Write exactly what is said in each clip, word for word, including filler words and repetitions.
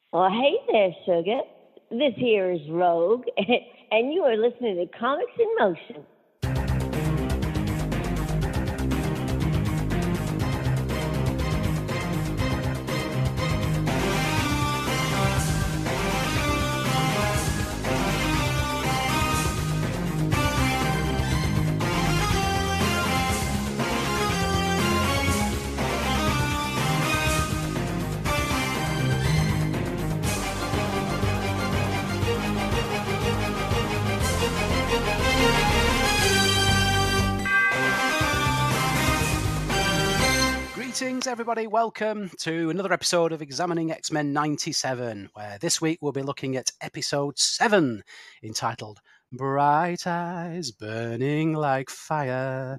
Well, hey there, sugar. This here is Rogue, and you are listening to Comics in Motion. Greetings, everybody. Welcome to another episode of Examining X-Men ninety-seven, where this week we'll be looking at episode seven, entitled Bright Eyes Burning Like Fire.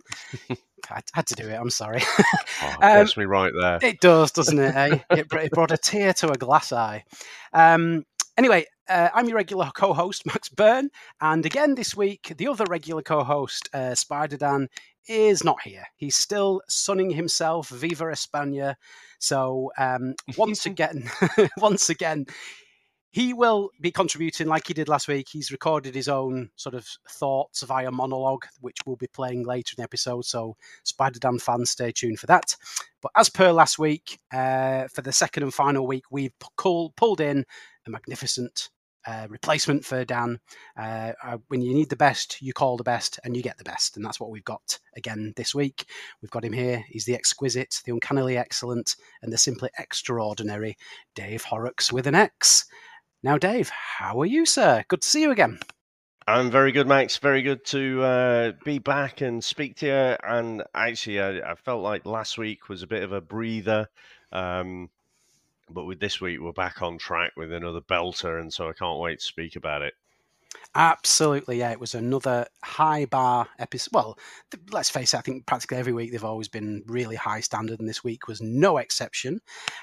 I had to do it, I'm sorry. Oh, um, gets me right there. It does, doesn't it, eh? It, it brought a tear to a glass eye. Um, anyway, uh, I'm your regular co-host, Max Byrne, and again this week, the other regular co-host, uh, Spider-Dan, is not here. He's still sunning himself, Viva España. So um, once again, once again, he will be contributing like he did last week. He's recorded his own sort of thoughts via monologue, which we'll be playing later in the episode. So Spider-Dan fans, stay tuned for that. But as per last week, uh, for the second and final week, we've pulled, pulled in a magnificent Uh, replacement for Dan. Uh, uh, when you need the best, you call the best and you get the best. And that's what we've got again this week. We've got him here. He's the exquisite, the uncannily excellent, and the simply extraordinary Dave Horrocks with an X. Now, Dave, how are you, sir? Good to see you again. I'm very good, Max. Very good to uh, be back and speak to you. And actually, I, I felt like last week was a bit of a breather. Um, But with this week, we're back on track with another belter, and so I can't wait to speak about it. Absolutely, yeah. It was another high bar episode. Well, th- let's face it, I think practically every week they've always been really high standard, and this week was no exception.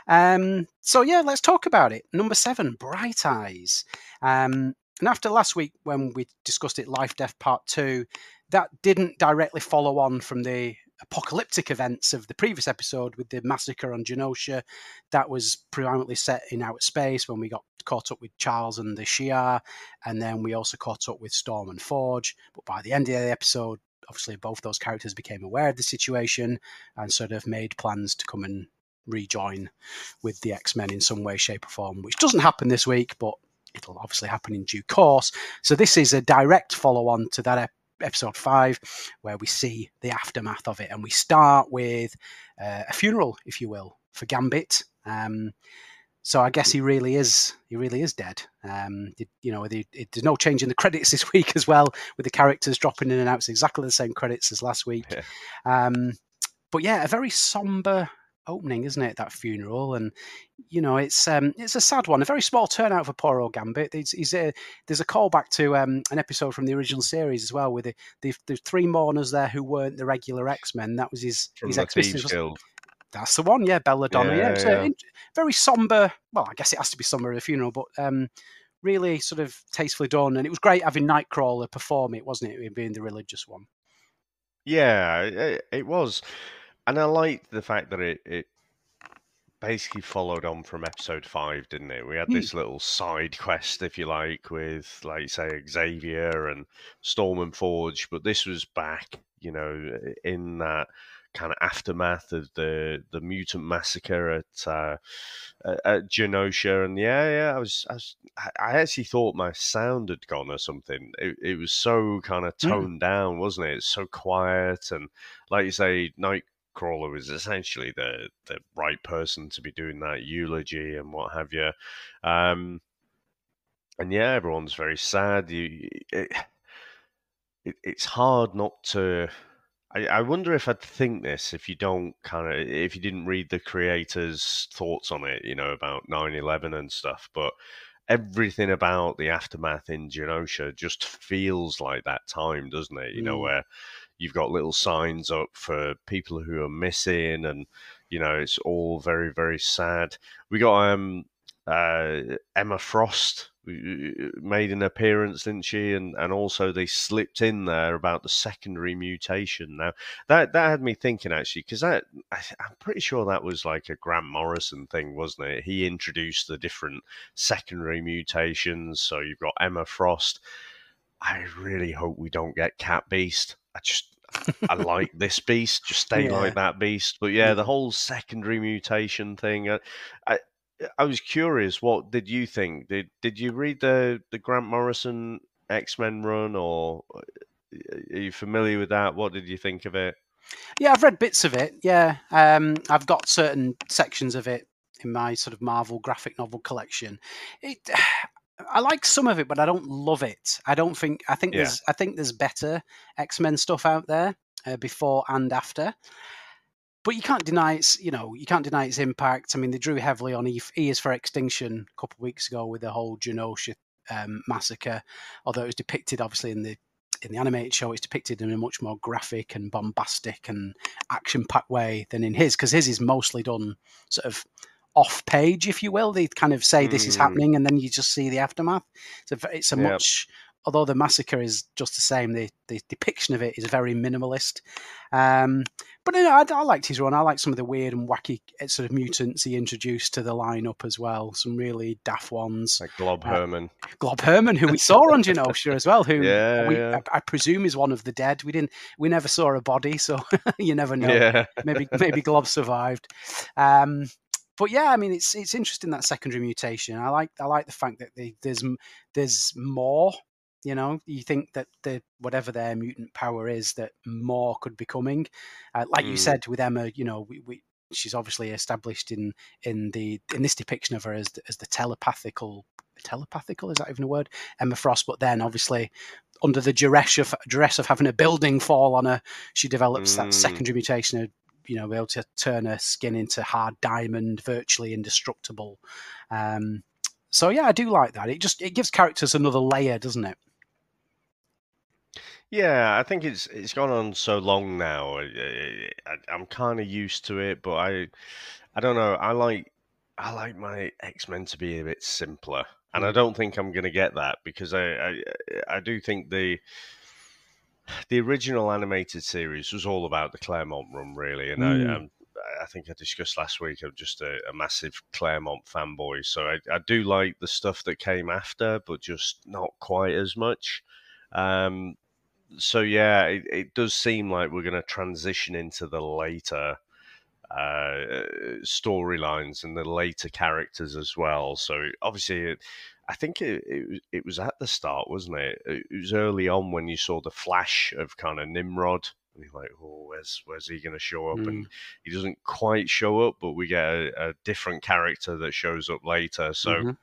Um, so, yeah, let's talk about it. Number seven, Bright Eyes. Um, and after last week, when we discussed it, Life, Death Part two, that didn't directly follow on from the apocalyptic events of the previous episode with the massacre on Genosha. That was predominantly set in outer space when we got caught up with Charles and the Shi'ar, and then we also caught up with Storm and Forge. But by the end of the episode, obviously both those characters became aware of the situation and sort of made plans to come and rejoin with the X-Men in some way, shape or form, which doesn't happen this week, but it'll obviously happen in due course. So this is a direct follow-on to that episode. Episode five, where we see the aftermath of it, and we start with uh, a funeral, if you will, for Gambit. Um, so I guess he really is, he really is dead. Um, it, you know, it, it, there's no change in the credits this week as well, with the characters dropping in and out. It's exactly the same credits as last week. Yeah. Um, but yeah, a very somber opening, isn't it? That funeral, and you know, it's um, it's a sad one. A very small turnout for poor old Gambit. He's, he's a, there's a callback to um, an episode from the original series as well, with the, the the three mourners there who weren't the regular X-Men. That was his From his the ex-missus. Thieves Guild. That's the one, yeah, Belladonna. Yeah, Yeah, it's yeah. a very somber. Well, I guess it has to be somber at a funeral, but um, really sort of tastefully done. And it was great having Nightcrawler perform it, wasn't it? It being the religious one. Yeah, it, it was. And I liked the fact that it, it basically followed on from episode five, didn't it? We had Hmm. this little side quest, if you like, with, like you say, Xavier and Storm and Forge, but this was back, you know, in that kind of aftermath of the the mutant massacre at uh, at, at Genosha, and yeah, yeah, I was, I was, I actually thought my sound had gone or something. It, it was so kind of toned down, wasn't it? It's so quiet, and like you say, Nightcrawler was essentially the the right person to be doing that eulogy and what have you. Um, and yeah, everyone's very sad. You, it, it, it's hard not to. I, I wonder if I'd think this if you don't kind of if you didn't read the creators' thoughts on it, you know, about nine eleven and stuff. But everything about the aftermath in Genosha just feels like that time, doesn't it? You know, Mm. where you've got little signs up for people who are missing, and you know, it's all very, very sad. We got um, uh, Emma Frost made an appearance, didn't she? And and also they slipped in there about the secondary mutation. Now that that had me thinking actually, because that I, I'm pretty sure that was like a Grant Morrison thing, wasn't it? He introduced the different secondary mutations. So you've got Emma Frost. I really hope we don't get Cat Beast. I just I like this beast. Just stay Yeah. like that beast. But yeah, Yeah. the whole secondary mutation thing. I, I I was curious. What did you think? Did Did you read the the Grant Morrison X-Men run, or are you familiar with that? What did you think of it? Yeah, I've read bits of it. Yeah, um, I've got certain sections of it in my sort of Marvel graphic novel collection. It, I like some of it, but I don't love it. I don't think. I think Yeah. there's. I think there's better X-Men stuff out there uh, before and after. But you can't deny its. You know, you can't deny its impact. I mean, they drew heavily on E, e is for Extinction a couple of weeks ago with the whole Genosha um, massacre, although it was depicted obviously in the in the animated show, it's depicted in a much more graphic and bombastic and action-packed way than in his, because his is mostly done sort of off-page, if you will. They kind of say mm. this is happening, and then you just see the aftermath. So it's a yep. much, although the massacre is just the same, the, the depiction of it is very minimalist. Um, but you know, I, I liked his run. I liked some of the weird and wacky sort of mutants he introduced to the lineup as well. Some really daft ones. Like Glob uh, Herman. Glob Herman, who we saw on Genosha as well, who yeah, we, yeah. I, I presume is one of the dead. We didn't, we never saw a body, so you never know. Yeah. maybe maybe Glob survived. Um, but yeah, I mean, it's it's interesting, that secondary mutation. I like I like the fact that they, there's there's more. You know, you think that the whatever their mutant power is, that more could be coming. Uh, like mm. you said with Emma, you know, we, we she's obviously established in in the in this depiction of her as as the telepathical telepathical is that even a word? Emma Frost, but then obviously under the duress of duress of having a building fall on her, she develops mm. that secondary mutation of, you know, be able to turn her skin into hard diamond, virtually indestructible. Um, so yeah, I do like that. It just it gives characters another layer, doesn't it? Yeah, I think it's it's gone on so long now. I, I, I'm kind of used to it, but I I don't know. I like I like my X-Men to be a bit simpler, and mm. I don't think I'm going to get that, because I, I I do think the the original animated series was all about the Claremont run, really, and mm. I. I'm, I think I discussed last week, I'm just a, a massive Claremont fanboy, so I, I do like the stuff that came after, but just not quite as much. Um, so yeah, it, it does seem like we're going to transition into the later uh, storylines and the later characters as well. So obviously, it, I think it, it it was at the start, wasn't it? It was early on when you saw the flash of kind of Nimrod. And you're like, oh, where's where's he going to show up? Mm. And he doesn't quite show up, but we get a, a different character that shows up later. So, mm-hmm.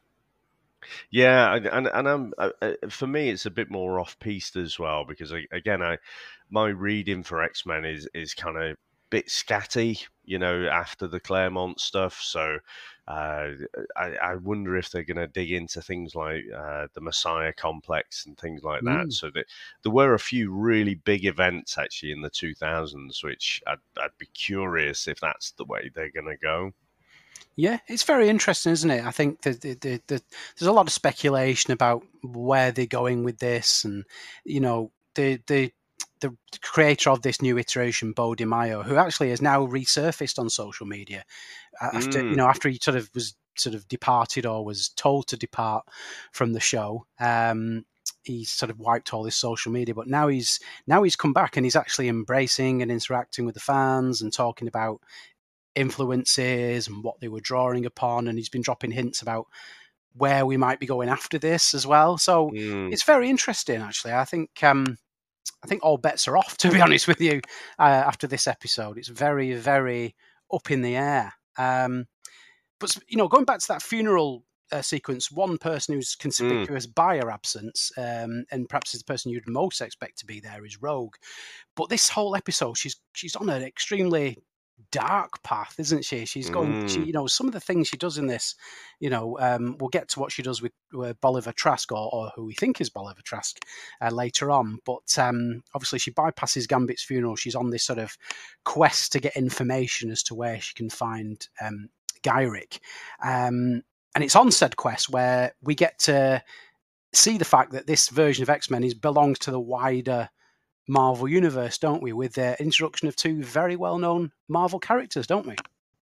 yeah, and and I'm uh, for me, it's a bit more off piste as well, because I, again, I my reading for X-Men is is kind of bit scatty, you know, after the Claremont stuff. So uh, I, I wonder if they're going to dig into things like uh, the Messiah complex and things like that. Mm. So that there were a few really big events actually in the two thousands, which I'd, I'd be curious if that's the way they're going to go. Yeah, it's very interesting, isn't it? I think that the, the, the, there's a lot of speculation about where they're going with this, and you know, the the. the creator of this new iteration, Bo DiMaio, who actually has now resurfaced on social media after, mm. you know, after he sort of was sort of departed or was told to depart from the show. Um, he sort of wiped all his social media, but now he's now he's come back and he's actually embracing and interacting with the fans and talking about influences and what they were drawing upon. And he's been dropping hints about where we might be going after this as well. So mm. it's very interesting, actually. I think, um, I think all bets are off, to be honest with you, uh, after this episode. It's very, very up in the air. Um, but, you know, going back to that funeral uh, sequence, one person who's conspicuous mm. by her absence, um, and perhaps is the person you'd most expect to be there, is Rogue. But this whole episode, she's she's on an extremely dark path, isn't she? She's going, mm. she, you know, some of the things she does in this, you know, um, we'll get to what she does with, with Bolivar Trask, or, or who we think is Bolivar Trask uh, later on. But um, obviously she bypasses Gambit's funeral. She's on this sort of quest to get information as to where she can find um, Gyrick. Um, and it's on said quest where we get to see the fact that this version of X-Men is belongs to the wider Marvel universe, don't we? With the introduction of two very well-known Marvel characters, don't we?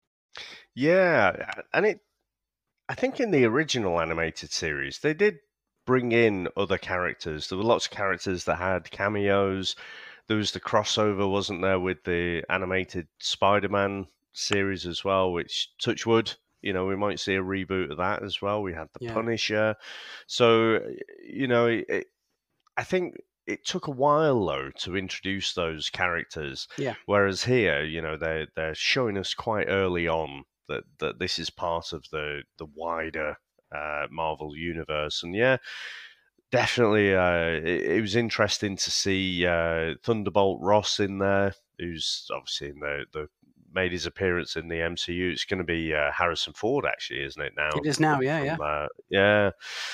Yeah, and it. I think in the original animated series, they did bring in other characters. There were lots of characters that had cameos. There was the crossover, wasn't there, with the animated Spider-Man series as well, which, touch wood, you know, we might see a reboot of that as well. We had the Yeah. Punisher. So, you know, it, I think it took a while, though, to introduce those characters. Yeah. Whereas here, you know, they're, they're showing us quite early on that, that this is part of the, the wider uh, Marvel universe. And yeah, definitely, uh, it, it was interesting to see uh, Thunderbolt Ross in there, who's obviously in the, the made his appearance in the M C U. It's going to be uh, Harrison Ford, actually, isn't it now? It is now, yeah, From, yeah. Uh, yeah.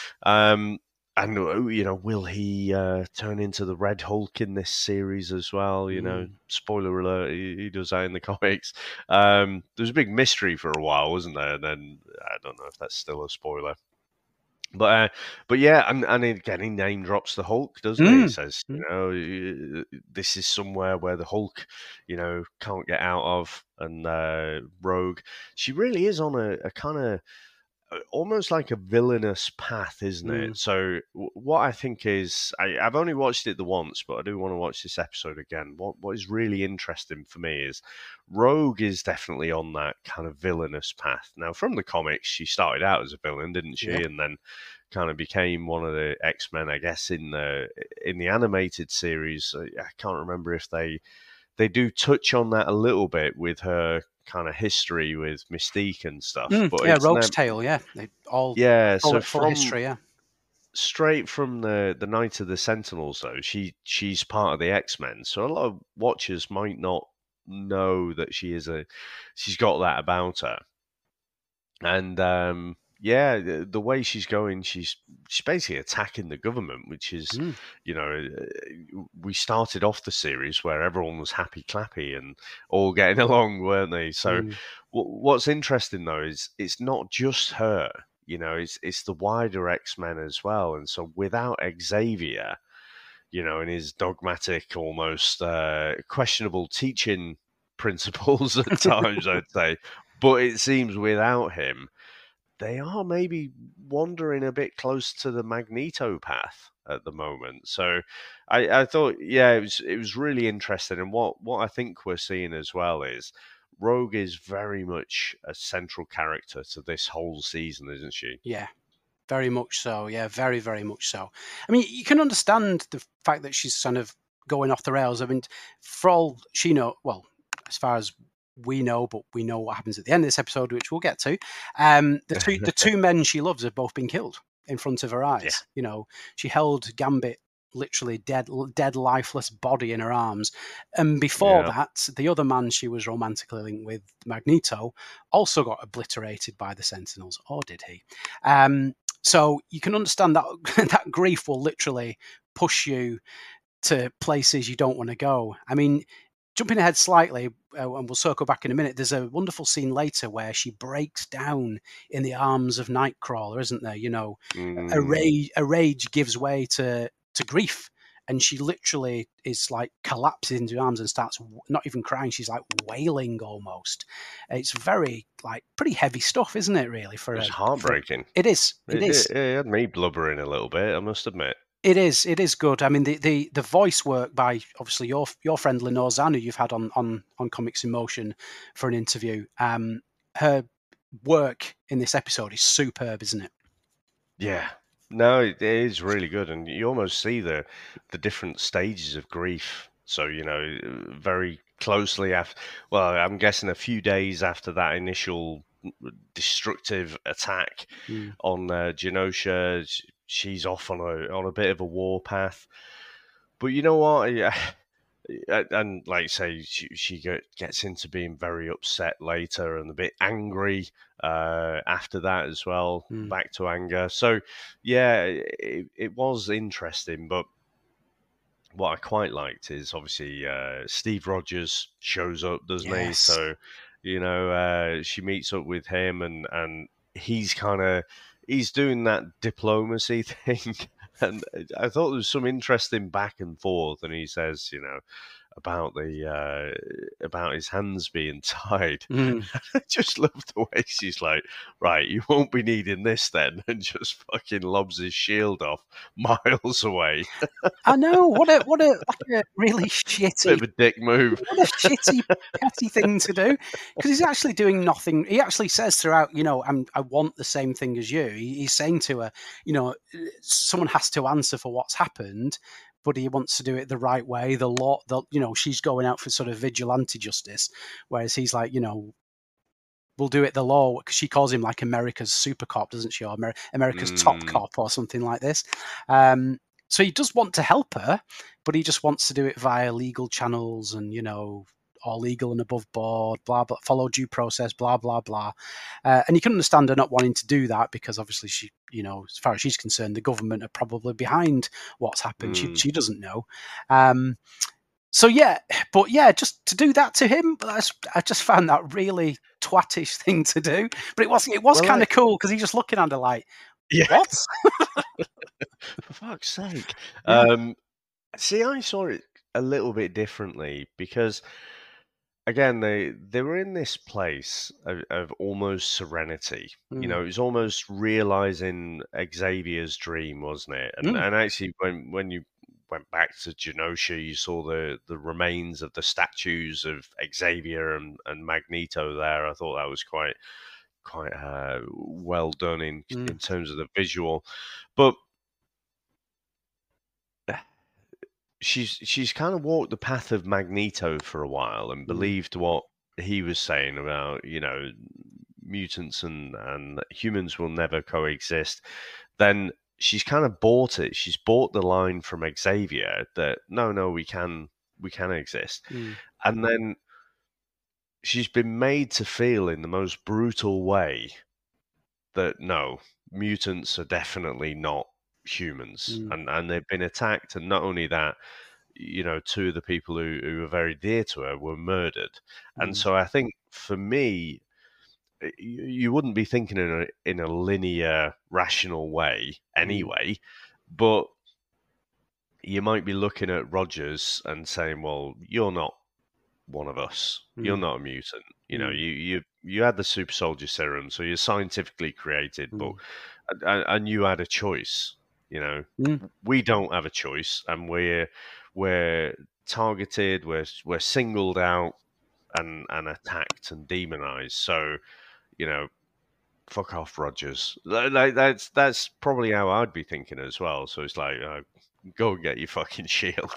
Um, and, you know, will he uh, turn into the Red Hulk in this series as well? You know, Mm. spoiler alert, he, he does that in the comics. Um, there was a big mystery for a while, wasn't there? And then I don't know if that's still a spoiler. But uh, but yeah, and, and again, he name drops the Hulk, doesn't he? He Mm. says, Mm. you know, this is somewhere where the Hulk, you know, can't get out of. And uh, Rogue, she really is on a, a kind of almost like a villainous path, isn't it? Mm. So w- what I think is, I, I've only watched it the once, but I do want to watch this episode again. What what is really interesting for me is Rogue is definitely on that kind of villainous path. Now, from the comics, she started out as a villain, didn't she? Yeah. And then kind of became one of the X-Men, I guess, in the in the animated series. I can't remember if they they do touch on that a little bit with her kind of history with Mystique and stuff. Mm. But Yeah, it's Rogue's nev- Tale, yeah. They all yeah, full, so full from history, yeah. straight from the the Night of the Sentinels, though, she she's part of the X-Men, so a lot of watchers might not know that she is a she's got that about her. And um yeah, the, the way she's going, she's she's basically attacking the government, which is, Mm. you know, uh, we started off the series where everyone was happy clappy and all getting along, weren't they? So Mm. w- what's interesting though is it's not just her, you know, it's it's the wider X-Men as well. And so without Xavier, you know, and his dogmatic, almost uh, questionable teaching principles at times, I'd say, but it seems without him, they are maybe wandering a bit close to the Magneto path at the moment. So I, I thought, yeah, it was it was really interesting. And what, what I think we're seeing as well is Rogue is very much a central character to this whole season, isn't she? Yeah, very much so. Yeah, very, very much so. I mean, you can understand the fact that she's kind of going off the rails. I mean, for all she know, well, as far as we know, but we know what happens at the end of this episode, which we'll get to. Um, the two the two men she loves have both been killed in front of her eyes. Yeah. You know, she held Gambit literally dead, dead, lifeless body in her arms, and before Yeah. that, the other man she was romantically linked with, Magneto, also got obliterated by the Sentinels, or did he? Um, so you can understand that that grief will literally push you to places you don't want to go. I mean, jumping ahead slightly, uh, and we'll circle back in a minute, there's a wonderful scene later where she breaks down in the arms of Nightcrawler, isn't there? You know, Mm. a rage, a rage gives way to, to grief, and she literally is like collapses into arms and starts not even crying, she's like wailing almost. It's very, like, pretty heavy stuff, isn't it, really? For It was a, heartbreaking. For, it is, it, It, is. it, it had me blubbering a little bit, I must admit. It is. It is good. I mean, the, the, the voice work by obviously your your friend Lenore Zan, who you've had on, on, on Comics in Motion for an interview. Um, her work in this episode is superb, isn't it? Yeah. No, it is really good, and you almost see the the different stages of grief. So, you know, very closely after. Well, I'm guessing a few days after that initial destructive attack Mm. on uh, Genosha, she's off on a on a bit of a warpath. But you know what? Yeah, and like you say, she, she gets into being very upset later and a bit angry uh, after that as well, Mm. back to anger. So, yeah, it, it was interesting. But what I quite liked is obviously uh, Steve Rogers shows up, doesn't he? Yes. So, you know, uh, she meets up with him and, and he's kind of he's doing that diplomacy thing, and I thought there was some interesting back and forth. And he says, you know, about the uh, about his hands being tied. Mm. I just love the way she's like, right, you won't be needing this then, and just fucking lobs his shield off miles away. I know, what a what a like a really shitty, bit of a dick move. What a shitty, petty thing to do, because he's actually doing nothing. He actually says throughout, you know, I'm, I want the same thing as you. He, he's saying to her, you know, someone has to answer for what's happened, but he wants to do it the right way. The law, the, you know, she's going out for sort of vigilante justice, whereas he's like, you know, we'll do it the law, because she calls him like America's super cop, doesn't she? Or Amer- America's Mm. top cop or something like this. Um, so he does want to help her, but he just wants to do it via legal channels and, you know, all legal and above board, blah, blah, follow due process, blah, blah, blah. Uh, and you can understand her not wanting to do that, because obviously she, you know, as far as she's concerned, the government are probably behind what's happened. Mm. She, she doesn't know. Um, so, yeah, but yeah, just to do that to him, that's, I just found that really twattish thing to do. But it was, it was Well, kind of I- cool, because he's just looking at her like, Yeah. what? For fuck's sake. Yeah. Um, see, I saw it a little bit differently because, again, they they were in this place of, of almost serenity. You know, it was almost realizing Xavier's dream, wasn't it? And Mm. and actually, when when you went back to Genosha, you saw the the remains of the statues of Xavier and, and Magneto there. I thought that was quite quite uh, well done in Mm. in terms of the visual, but she's she's kind of walked the path of Magneto for a while and Mm. believed what he was saying about, you know, mutants and and humans will never coexist. Then she's kind of bought it. She's bought the line from Xavier that no, no, we can we can exist, Mm. and then she's been made to feel in the most brutal way that no, mutants are definitely not humans, Mm. and and they've been attacked. And not only that, you know, two of the people who, who were very dear to her were murdered. And Mm. so I think for me, you, you wouldn't be thinking in a in a linear, rational way anyway, but you might be looking at Rogers and saying, well, you're not one of us. You're Mm. not a mutant. You know, Mm. you you you had the super soldier serum, so you're scientifically created, but Mm. and, and you had a choice. You know, Mm. we don't have a choice, and we're we're targeted, we're we're singled out and and attacked and demonized. So, you know, fuck off, Rogers. Like that's that's probably how I'd be thinking as well. So it's like, uh, go and get your fucking shield.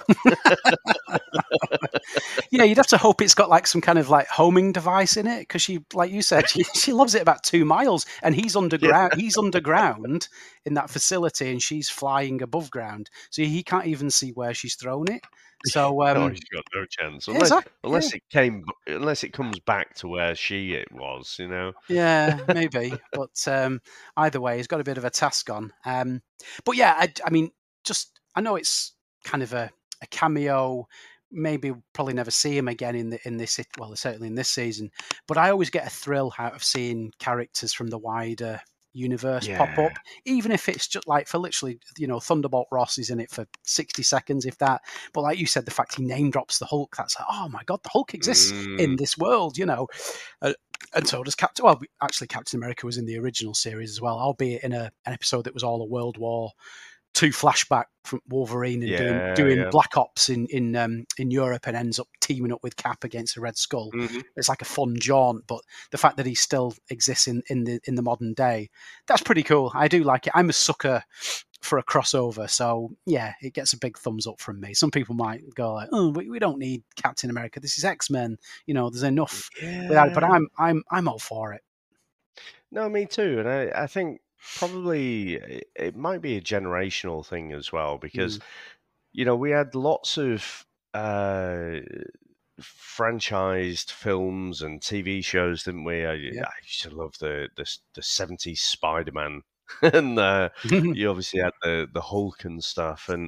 Yeah, you'd have to hope it's got like some kind of like homing device in it, because she, like you said, she, she loves it about two miles, and he's underground. He's underground in that facility, and she's flying above ground, so he can't even see where she's thrown it. So, um, oh, he's got no chance unless exactly, unless yeah. it came unless it comes back to where she it was. You know. Yeah, maybe, but um, either way, he's got a bit of a task on. Um, but yeah, I, I mean, just I know it's kind of a, a cameo. Maybe we'll probably never see him again in the in this well, certainly in this season. But I always get a thrill out of seeing characters from the wider universe pop Yeah. up, even if it's just like for literally, you know, Thunderbolt Ross is in it for sixty seconds, if that. But like you said, the fact he name drops the Hulk, that's like, oh my god, the Hulk exists in Mm. this world, you know. Uh, and so does Captain. Well, actually, Captain America was in the original series as well, albeit in a, an episode that was all a World War Two flashback from Wolverine and doing Yeah, doing yeah. Black Ops in in um, in Europe, and ends up teaming up with Cap against the Red Skull. Mhm. It's like a fun jaunt, but the fact that he still exists in, in the in the modern day, that's pretty cool. I do like it. I'm a sucker for a crossover, so yeah, it gets a big thumbs up from me. Some people might go like, "Oh, we, we don't need Captain America. This is X-Men. You know, there's enough without it." But Yeah. I'm I'm I'm all for it. No, me too. And I, I think probably it, it might be a generational thing as well because, Mm. you know, we had lots of uh, franchised films and T V shows, didn't we? I, Yeah. I used to love the the, the seventies Spider-Man. and uh, you obviously had the, the Hulk and stuff. And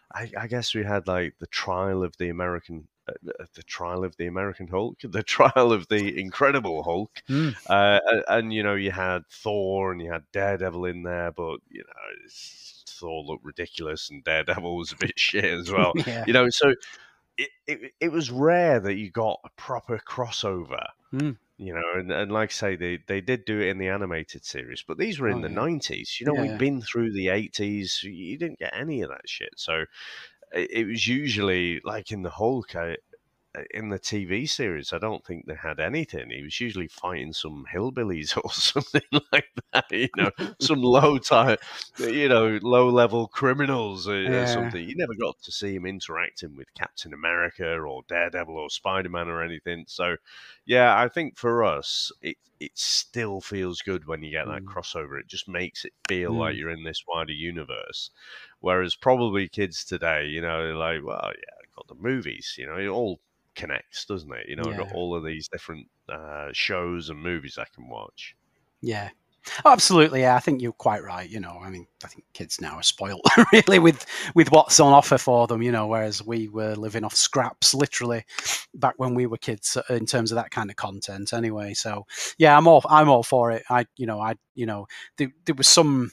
I, I guess we had like the trial of the American, uh, the trial of the American Hulk, the trial of the Incredible Hulk, Mm. uh, and, and you know you had Thor and you had Daredevil in there, but you know it's, Thor looked ridiculous and Daredevil was a bit shit as well. Yeah. You know, so it, it it was rare that you got a proper crossover. Mm. You know, and, and like I say, they, they did do it in the animated series, but these were in Oh, the yeah. nineties. You know, Yeah, we've yeah. been through the eighties. You didn't get any of that shit. So it, it was usually like in the Hulk, I, in the T V series, I don't think they had anything. He was usually fighting some hillbillies or something like that, you know, some low time, you know, low level criminals or, Yeah. or something. You never got to see him interacting with Captain America or Daredevil or Spider Man or anything. So, yeah, I think for us, it it still feels good when you get that Mm. crossover. It just makes it feel Mm. like you're in this wider universe. Whereas probably kids today, you know, like, well, yeah, I've got the movies, you know, it all connects, doesn't it? You know, I've got Yeah. all of these different uh, shows and movies I can watch. Yeah. Oh, absolutely. Yeah, I think you're quite right. You know, I mean, I think kids now are spoiled really with with what's on offer for them. You know, whereas we were living off scraps literally back when we were kids in terms of that kind of content. Anyway, so yeah, I'm all I'm all for it. I, you know, I, you know, there, there was some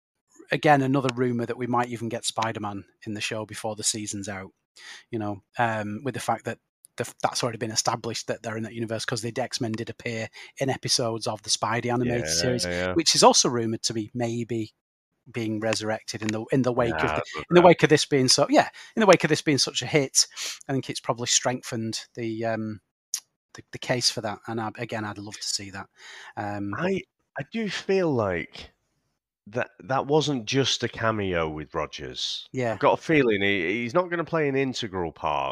again another rumor that we might even get Spider-Man in the show before the season's out. You know, um, with the fact that the, that's already been established that they're in that universe because the X-Men did appear in episodes of the Spidey animated Yeah, series, yeah. which is also rumored to be maybe being resurrected in the in the wake of Yeah, the, I'd love in the that. wake of this being so yeah in the wake of this being such a hit. I think it's probably strengthened the um, the, the case for that. And I, again, I'd love to see that. Um, but I I do feel like that that wasn't just a cameo with Rogers. yeah, I've got a feeling he, he's not going to play an integral part,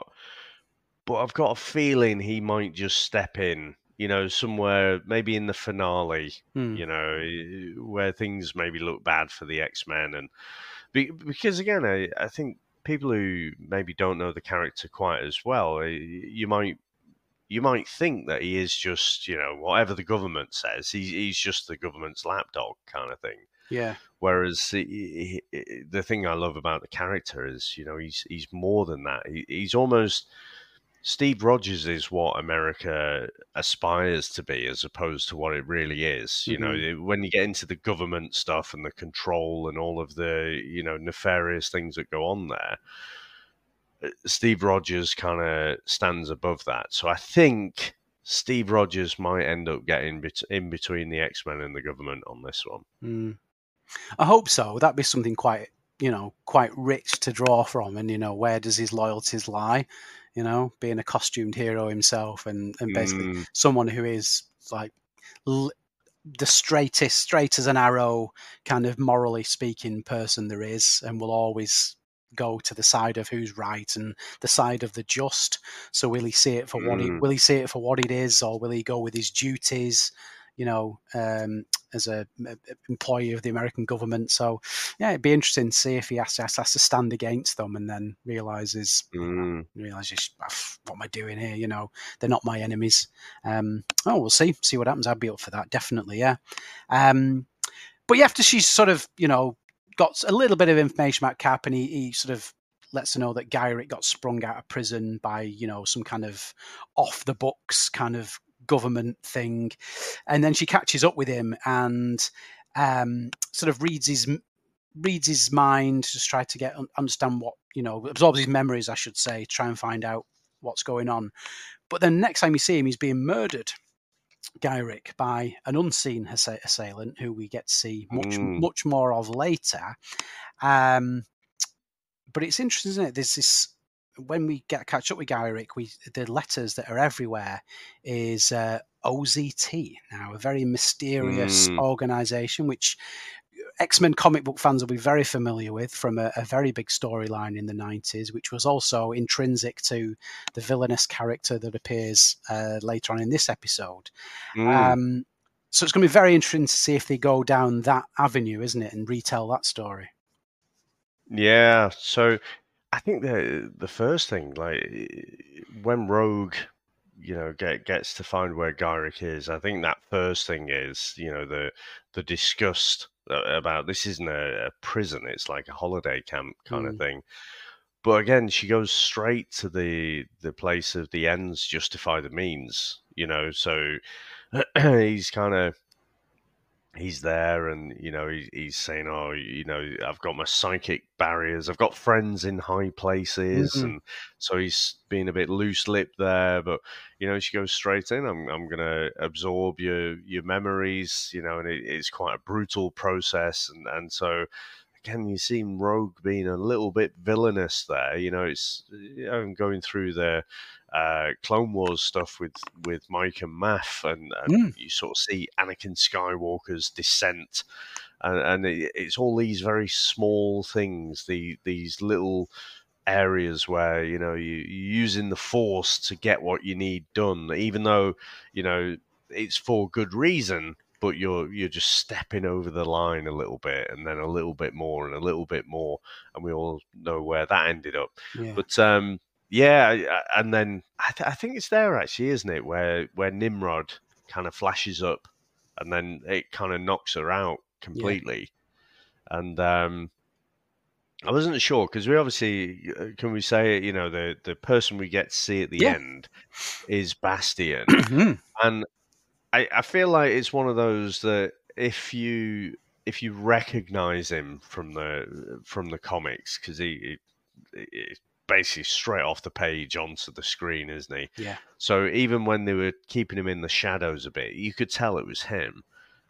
but I've got a feeling he might just step in, you know, somewhere maybe in the finale, hmm, you know, where things maybe look bad for the X-Men. And be, because again, I, I think people who maybe don't know the character quite as well, eh, you might you might think that he is just, you know, whatever the government says, he, he's just the government's lapdog kind of thing. yeah, Whereas he, he, the thing I love about the character is, you know, he's he's more than that. He, he's almost Steve Rogers is what America aspires to be, as opposed to what it really is. You know, mhm, when you get into the government stuff and the control and all of the, you know, nefarious things that go on there, Steve Rogers kind of stands above that. So I think Steve Rogers might end up getting bet- in between the X-Men and the government on this one. mm. I hope so. That'd be something quite, you know, quite rich to draw from. And, you know, where does his loyalties lie? You know, being a costumed hero himself and, and basically Mm, someone who is like l- the straightest, straight as an arrow, kind of morally speaking person there is, and will always go to the side of who's right and the side of the just. So will he see it for what he mm, will he see it for what it is, or will he go with his duties? You know, um, as a, a employee of the American government. So yeah, it'd be interesting to see if he has to, has to stand against them and then realizes mm. realizes what am I doing here? You know, they're not my enemies. Um, oh, we'll see, see what happens. I'd be up for that, definitely, yeah. Um, but yeah, after she's sort of, you know, got a little bit of information about Cap, and he, he sort of lets her know that Gyrick got sprung out of prison by, you know, some kind of off the books kind of government thing, and then she catches up with him and um, sort of reads his reads his mind, just try to get understand what, you know, absorbs his memories, I should say, try and find out what's going on. But then next time you see him, he's being murdered, Gyrick, by an unseen assailant who we get to see much Mm. much more of later. Um, but it's interesting, isn't it? There's this when we get catch up with Gyrick, we the letters that are everywhere is uh, O Z T, now a very mysterious Mm. organization which X-Men comic book fans will be very familiar with from a, a very big storyline in the nineties, which was also intrinsic to the villainous character that appears uh, later on in this episode. Mm. Um, so it's going to be very interesting to see if they go down that avenue, isn't it, and retell that story. Yeah, so I think the the first thing, like when Rogue, you know, get gets to find where Gyrick is, I think that first thing is, you know, the the disgust about this isn't a, a prison; it's like a holiday camp kind Mm. of thing. but again, she goes straight to the the place of the ends justify the means, you know. So he's kind of he's there, and you know he, he's saying, "Oh, you know, I've got my psychic barriers. I've got friends in high places," Mhm. and so he's being a bit loose-lipped there. But you know, she goes straight in. I'm I'm gonna absorb your your memories, you know, and it, it's quite a brutal process, and and so. Again, you seem Rogue being a little bit villainous there. You know, it's you know, going through the uh, Clone Wars stuff with, with Mike and Math, and, and Mm. you sort of see Anakin Skywalker's descent, and, and it, it's all these very small things, the these little areas where you know you, you're using the Force to get what you need done, even though you know it's for good reason. But you're you're just stepping over the line a little bit, and then a little bit more, and a little bit more, and we all know where that ended up. Yeah. But um, yeah, and then I, th- I think it's there actually, isn't it, where where Nimrod kind of flashes up, and then it kind of knocks her out completely. Yeah. And um, I wasn't sure because we obviously can we say you know the the person we get to see at the Yeah. end is Bastion, Mm-hmm. and. I, I feel like it's one of those that if you if you recognize him from the from the comics, because he, he it's basically straight off the page onto the screen, isn't he? Yeah. So even when they were keeping him in the shadows a bit, you could tell it was him.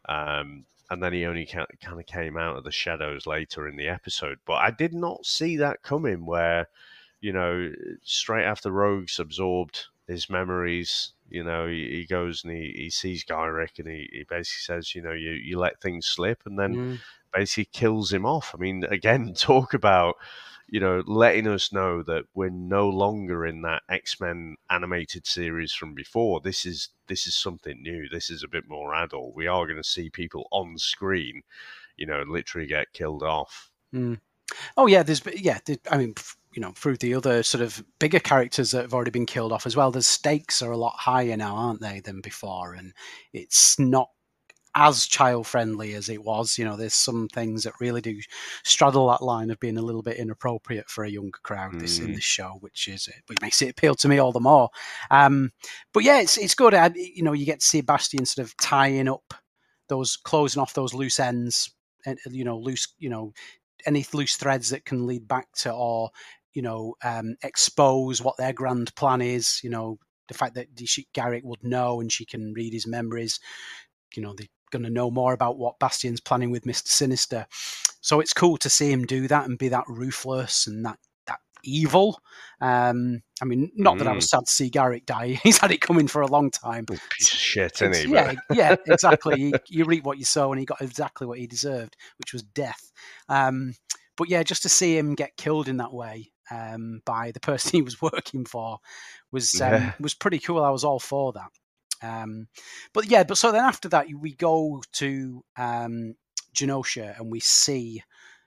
Um, and then he only kind of came out of the shadows later in the episode. But I did not see that coming. Where you know, straight after Rogue's absorbed his memories, you know, he, he goes and he, he sees Gyrick, and he, he basically says, you know, you, you let things slip, and then Mm. basically kills him off. I mean, again, talk about, you know, letting us know that we're no longer in that X-Men animated series from before. This is this is something new. This is a bit more adult. We are going to see people on screen, you know, literally get killed off. Mm. Oh yeah, there's yeah. There, I mean, you know, through the other sort of bigger characters that have already been killed off as well. The stakes are a lot higher now, aren't they, than before? And it's not as child friendly as it was. You know, there's some things that really do straddle that line of being a little bit inappropriate for a younger crowd. Mm. This in this show, which is which makes it appeal to me all the more. Um, but yeah, it's it's good. I, you know, you get to see Bastion sort of tying up those, closing off those loose ends, and you know, loose, you know. any loose threads that can lead back to, or you know, um, expose what their grand plan is. You know, the fact that Gyrick would know, and she can read his memories. You know, they're going to know more about what Bastion's planning with Mister Sinister. So it's cool to see him do that and be that ruthless and that that evil. Um, I mean, not mm. that I was sad to see Gyrick die. He's had it coming for a long time. Oh, piece of shit, isn't he? Yeah, yeah, exactly. you, you reap what you sow, and he got exactly what he deserved, which was death. Um, but yeah, just to see him get killed in that way um, by the person he was working for was um, yeah. was pretty cool. I was all for that. Um, but yeah, but so then after that, we go to um, Genosha, and we see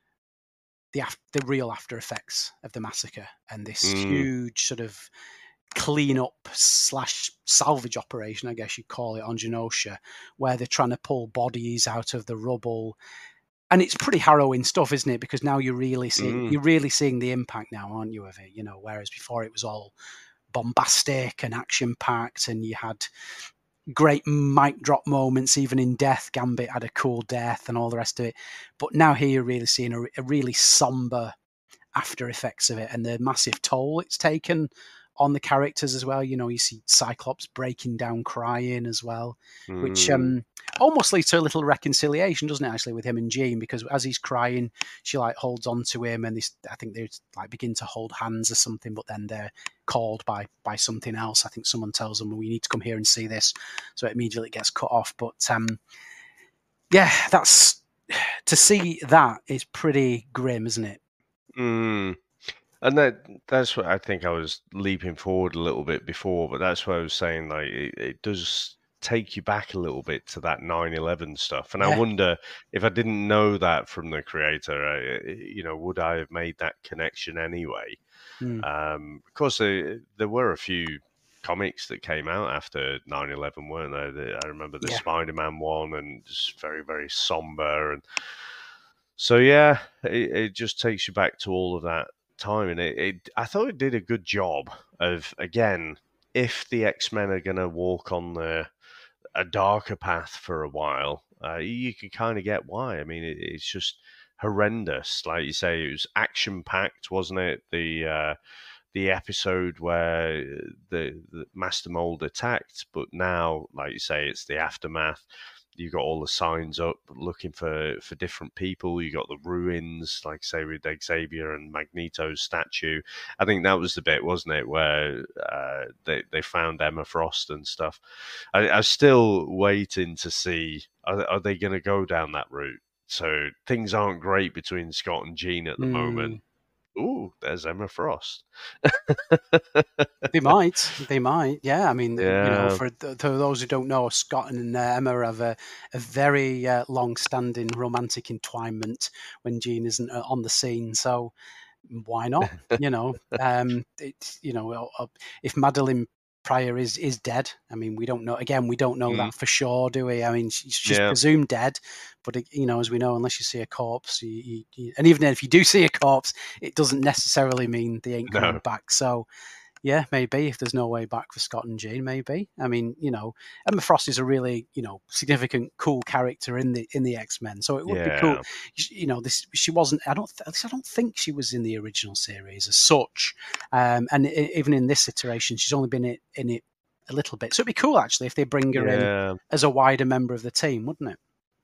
the the real after effects of the massacre, and this mm. huge sort of clean up slash salvage operation, I guess you'd call it, on Genosha, where they're trying to pull bodies out of the rubble. And it's pretty harrowing stuff, isn't it? Because now you're really seeing mm. you're really seeing the impact now, aren't you, of it? You know, whereas before it was all bombastic and action packed, and you had great mic drop moments, even in death. Gambit had a cool death and all the rest of it. But now here you're really seeing a, a really somber after effects of it, and the massive toll it's taken on the characters as well. You know, you see Cyclops breaking down, crying as well, mm. which um, almost leads to a little reconciliation, doesn't it, actually, with him and Jean? Because as he's crying, she like holds on to him, and they, I think they like begin to hold hands or something. But then they're called by by something else. I think someone tells them, "We need to come here and see this," so it immediately gets cut off. But um, yeah, that's to see that is pretty grim, isn't it? Mm. And that that's what I think I was leaping forward a little bit before, but that's what I was saying, like, it, it does take you back a little bit to that nine eleven stuff. And yeah. I wonder if I didn't know that from the creator, I, you know, would I have made that connection anyway? Mm. Um, of course, there, there were a few comics that came out after nine eleven, weren't there? The, I remember the yeah. Spider-Man one, and just very, very somber. And so, yeah, it, it just takes you back to all of that time, and it, it I thought it did a good job of, again, if the X-Men are going to walk on the a darker path for a while, uh, you can kind of get why. I mean, it, it's just horrendous. Like you say, it was action packed, wasn't it? The uh, the episode where the, the Master Mold attacked, but now, like you say, it's the aftermath. You got all the signs up looking for, for different people. You got the ruins, like say with Xavier and Magneto's statue. I think that was the bit, wasn't it, where uh, they they found Emma Frost and stuff. I, I'm still waiting to see, are, are they going to go down that route? So things aren't great between Scott and Jean at the mm. moment. Ooh, there's Emma Frost. They might. They might. Yeah. I mean, yeah. you know, for, th- for those who don't know, Scott and uh, Emma have a, a very uh, long-standing romantic entwinement when Jean isn't uh, on the scene. So why not? you know, um, it, you know, if Madeline Pryor is is dead. I mean, we don't know. Again, we don't know mm. that for sure, do we? I mean, she, she's yeah. presumed dead, but it, you know, as we know, unless you see a corpse, you, you, you, and even if you do see a corpse, it doesn't necessarily mean they ain't coming no. back. So, yeah, maybe if there's no way back for Scott and Jean, maybe. I mean, you know, Emma Frost is a really, you know, significant, cool character in the in the X-Men. So it would yeah. be cool. You know, this she wasn't. I don't. At least I don't think she was in the original series as such. Um, and it, even in this iteration, she's only been in, in it a little bit. So it'd be cool actually if they bring her yeah. in as a wider member of the team, wouldn't it?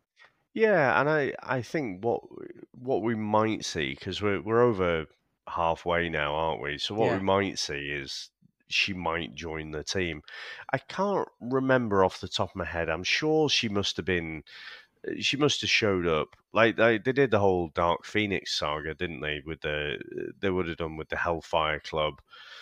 Yeah, and I, I think what what we might see, because we're we're over halfway now, aren't we? So what yeah. we might see is she might join the team. I can't remember off the top of my head. I'm sure she must have been, she must have showed up. Like they, they did the whole Dark Phoenix saga, didn't they? With the they would have done with the Hellfire Club,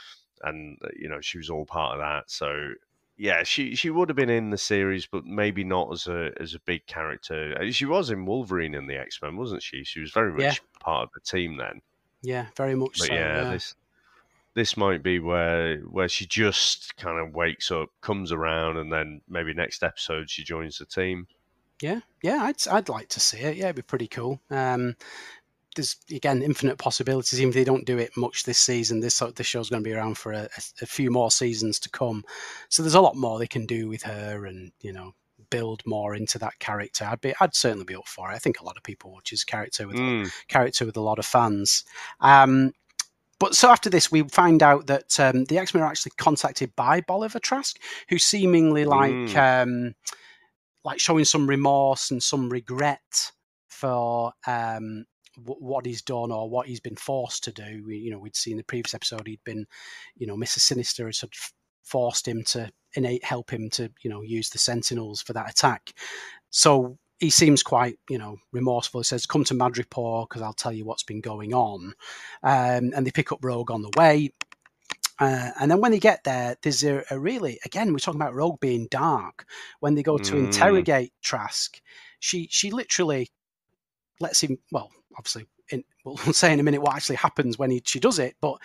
and you know she was all part of that. So yeah, she she would have been in the series, but maybe not as a as a big character. She was in Wolverine and the X-Men, wasn't she? She was very much yeah. part of the team then. Yeah, very much but so. Yeah, yeah, this this might be where where she just kind of wakes up, comes around, and then maybe next episode she joins the team. Yeah, yeah, I'd I'd like to see it. Yeah, it'd be pretty cool. Um, there's again infinite possibilities. Even if they don't do it much this season, this this show's going to be around for a, a few more seasons to come. So there's a lot more they can do with her, and you know, build more into that character. I'd be, I'd certainly be up for it. I think a lot of people watch his character with mm. a, character with a lot of fans. Um, but so after this, we find out that um, the X-Men are actually contacted by Bolivar Trask, who seemingly like mm. um, like showing some remorse and some regret for um, w- what he's done or what he's been forced to do. We, you know, we'd seen in the previous episode he'd been, you know, Missus Sinister had sort of forced him to innate help him to, you know, use the Sentinels for that attack. So he seems quite, you know, remorseful. He says, "Come to Madripoor because I'll tell you what's been going on." Um, and they pick up Rogue on the way. Uh, and then when they get there, there's a, a really, again, we're talking about Rogue being dark. When they go to mm. interrogate Trask, she she literally lets him, well, obviously, in, we'll say in a minute what actually happens when he, she does it, but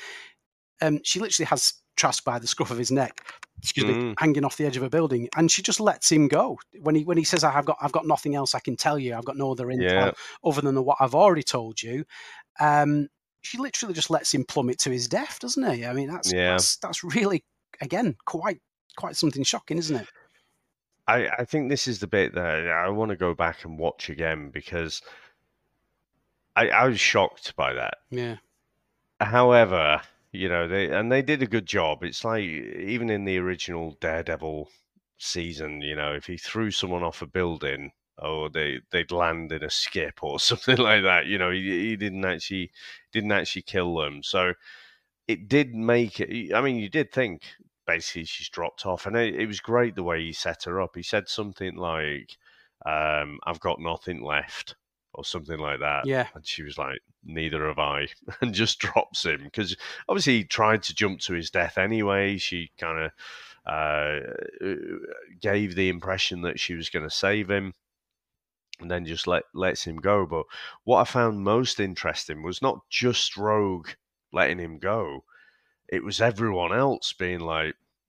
um, she literally has Trask by the scruff of his neck, excuse mm. me, hanging off the edge of a building, and she just lets him go when he when he says, "I've got I've got nothing else I can tell you. I've got no other intel yeah. other than what I've already told you." Um, she literally just lets him plummet to his death, doesn't he? I mean, that's yeah. that's, that's really, again, quite quite something shocking, isn't it? I, I think this is the bit that I want to go back and watch again because I, I was shocked by that. Yeah. However, you know, they and they did a good job. It's like even in the original Daredevil season, you know, if he threw someone off a building, or they they'd land in a skip or something like that, you know, he, he didn't actually didn't actually kill them. So it did make it. I mean, you did think basically she's dropped off, and it, it was great the way he set her up. He said something like, um, "I've got nothing left," or something like that. Yeah. And she was like, "Neither have I," and just drops him because obviously he tried to jump to his death anyway. She kind of uh, gave the impression that she was going to save him, and then just let lets him go. But what I found most interesting was not just Rogue letting him go; it was everyone else being like,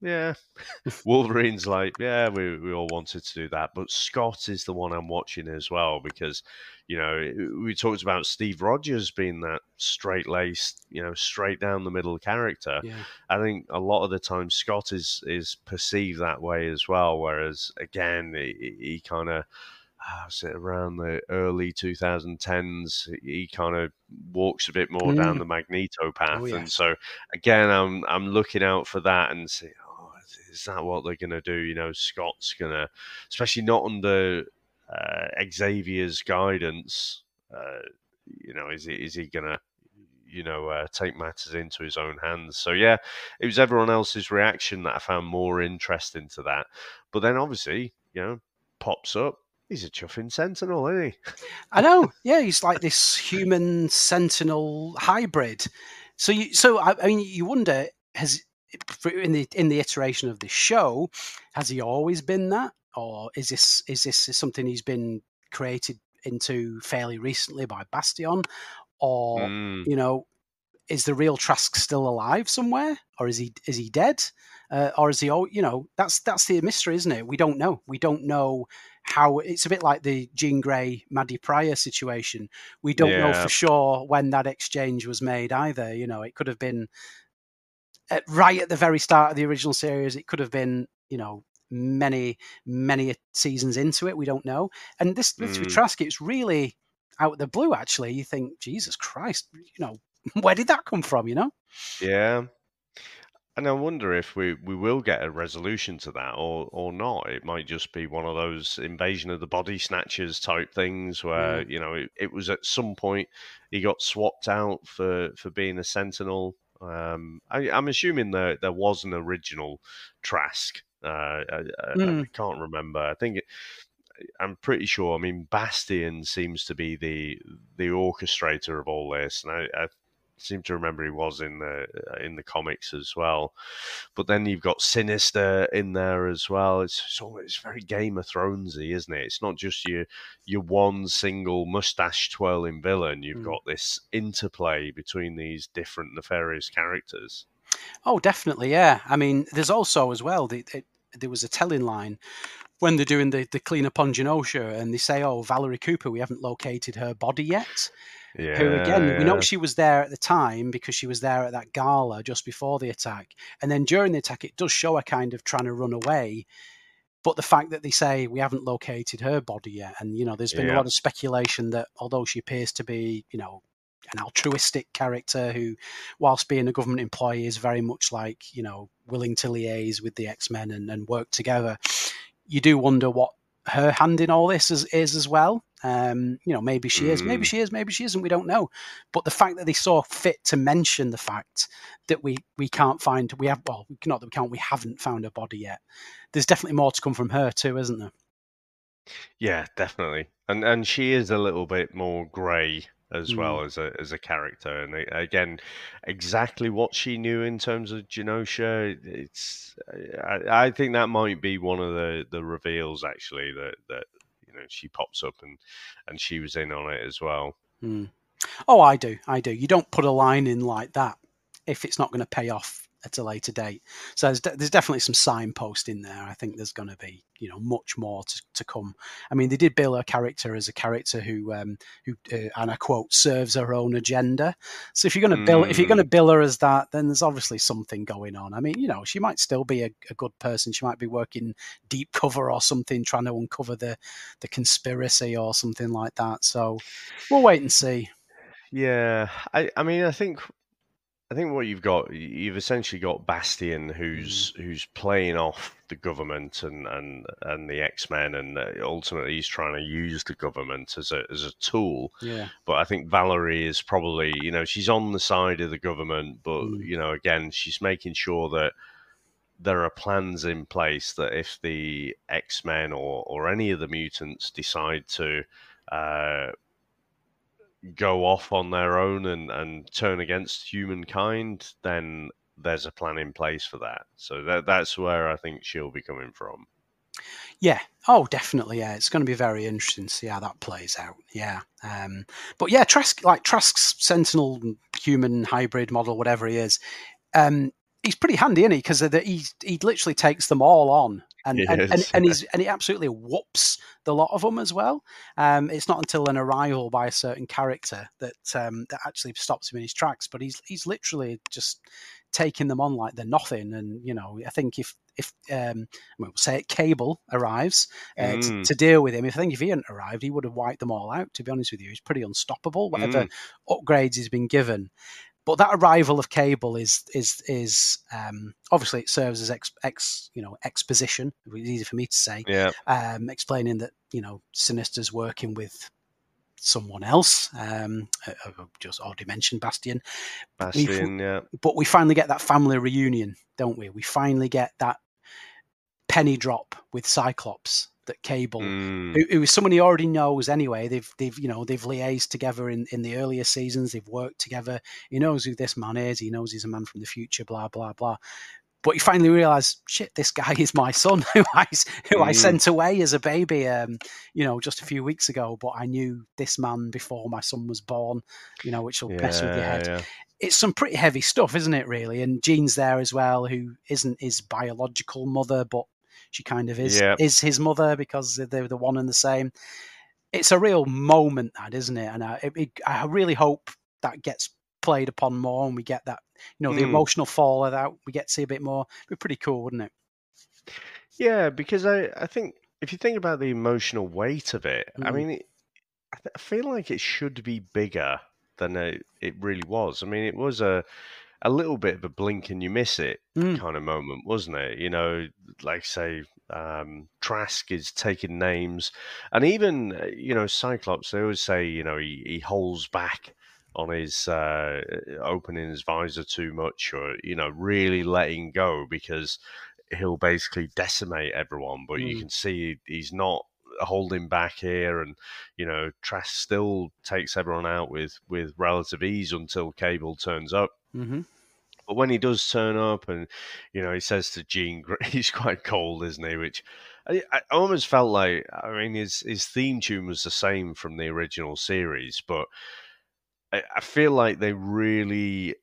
yeah. Wolverine's like, yeah, we, we all wanted to do that. But Scott is the one I'm watching as well because, you know, we talked about Steve Rogers being that straight-laced, you know, straight down the middle character. Yeah. I think a lot of the time Scott is, is perceived that way as well, whereas, again, he, he kind of, uh, was it around the early twenty tens, he kind of walks a bit more down Mm. the Magneto path. Oh, And yes. so, again, I'm I'm looking out for that and see, oh, is that what they're going to do? You know, Scott's going to, especially not under uh, Xavier's guidance, uh, you know, is he, is he going to, you know, uh, take matters into his own hands? So, yeah, it was everyone else's reaction that I found more interesting to that. But then, obviously, you know, pops up. He's a chuffing sentinel, isn't he? I know. Yeah, he's like this human sentinel hybrid. So, you, so I, I mean, you wonder, has in the in the iteration of this show, has he always been that, or is this is this something he's been created into fairly recently by Bastion, or Mm, you know, is the real Trask still alive somewhere, or is he is he dead, uh, or is he? all You know, that's that's the mystery, isn't it? We don't know. We don't know how. It's a bit like the Jean Grey Maddie Pryor situation. We don't know yeah. for sure when that exchange was made either. You know, it could have been at, right at the very start of the original series. It could have been, you know, many many seasons into it. We don't know. And this with Mm, Trask, it's really out of the blue. Actually, you think, Jesus Christ, you know. Where did that come from, you know? yeah. And I wonder if we, we will get a resolution to that or, or not. It might just be one of those invasion of the body snatchers type things where, Yeah. you know, it, it was at some point he got swapped out for, for being a sentinel. Um, I, I'm assuming there, there was an original Trask. Uh, I, I, I Mm. can't remember. I think it, I'm pretty sure. I mean, Bastion seems to be the the orchestrator of all this, and I, I seem to remember he was in the in the comics as well. But then you've got Sinister in there as well. It's so it's very Game of Thronesy, isn't it? It's not just your your one single mustache twirling villain. You've Mm. got this interplay between these different nefarious characters. Oh, definitely, yeah. I mean, there's also as well, the, it, there was a telling line when they're doing the, the cleanup on Genosha, and they say, oh, Valerie Cooper, we haven't located her body yet. Yeah, Who, again, we know yeah. she was there at the time because she was there at that gala just before the attack. And then during the attack, it does show her kind of trying to run away. But the fact that they say we haven't located her body yet, and, you know, there's been a Yeah. lot of speculation that although she appears to be, you know, an altruistic character who, whilst being a government employee, is very much like, you know, willing to liaise with the X-Men and, and work together. You do wonder what her hand in all this is, is as well. Um, you know, maybe she is, maybe Mm. she is, maybe she isn't. We don't know. But the fact that they saw fit to mention the fact that we we can't find, we have, well, not that we can't, we haven't found her body yet. There's definitely more to come from her too, isn't there? Yeah, definitely. And and she is a little bit more grey as Mm. well as a as a character. And a- again, exactly what she knew in terms of Genosha, it's I, I think that might be one of the the reveals actually that that you know she pops up and and she was in on it as well. Mm. Oh, I do, I do. You don't put a line in like that if it's not going to pay off at a later date. So there's, de- there's definitely some signpost in there. I think there's going to be, you know, much more to, to come. I mean, they did bill her character as a character who, um, who, uh, and I quote, serves her own agenda. So if you're going to bill, if you're going to Mm, bill her as that, then there's obviously something going on. I mean, you know, she might still be a, a good person. She might be working deep cover or something, trying to uncover the, the conspiracy or something like that. So we'll wait and see. yeah, I I mean I think I think what you've got, you've essentially got Bastion, Mm. who's who's playing off the government and and and the X Men, and uh, ultimately he's trying to use the government as a as a tool. Yeah. But I think Valerie is probably, you know, she's on the side of the government, but Mm. you know, again, she's making sure that there are plans in place that if the X Men or or any of the mutants decide to uh, go off on their own and, and turn against humankind, then there's a plan in place for that. So that that's where I think she'll be coming from. Yeah. Oh, definitely. Yeah. It's going to be very interesting to see how that plays out. Yeah. Um, but yeah, Trask, like Trask's Sentinel human hybrid model, whatever he is, um, he's pretty handy, isn't he? Because he he literally takes them all on, and He and, is, and, and yeah. he's and he absolutely whoops the lot of them as well. Um, it's not until an arrival by a certain character that um, that actually stops him in his tracks. But he's he's literally just taking them on like they're nothing. And you know, I think if if um, we'll say it, Cable arrives uh, Mm. to, to deal with him, if I think if he hadn't arrived, he would have wiped them all out. To be honest with you, he's pretty unstoppable. Whatever Mm. upgrades he's been given. But that arrival of Cable is is is um, obviously it serves as ex, ex you know exposition. It's easy for me to say, Yeah. um, explaining that you know Sinister's working with someone else. Um, I've just already mentioned Bastion. Bastion, yeah. But we finally get that family reunion, don't we? We finally get that penny drop with Cyclops. That Cable, Mm. who, who is someone he already knows anyway. They've they've you know they've liaised together in, in the earlier seasons. They've worked together. He knows who this man is. He knows he's a man from the future. Blah blah blah. But he finally realised, shit, this guy is my son, who I who Mm. I sent away as a baby, um, you know, just a few weeks ago. But I knew this man before my son was born, you know, which will mess with your Yeah, head. yeah. It's some pretty heavy stuff, isn't it? Really, and Jean's there as well, who isn't his biological mother, but she kind of is Yeah. is his mother because they're the one and the same. It's a real moment, that isn't it? And I, it, I really hope that gets played upon more, and we get that, you know, the Mm. emotional fallout out. We get to see a bit more. It'd be pretty cool, wouldn't it? Yeah, because I, I think if you think about the emotional weight of it, I Mm. mean, it, I, th- I feel like it should be bigger than it, it really was. I mean, it was a a little bit of a blink and you miss it Mm. kind of moment, wasn't it? You know, like say um, Trask is taking names, and even uh, you know Cyclops. They always say you know he, he holds back on his uh, opening his visor too much, or you know really letting go because he'll basically decimate everyone. But you Mm. can see he's not holding back here, and you know Trask still takes everyone out with with relative ease until Cable turns up. Mm-hmm. But when he does turn up, and you know, he says to Jean, he's quite cold, isn't he? Which I, I almost felt like, I mean, his his theme tune was the same from the original series, but I, I feel like they really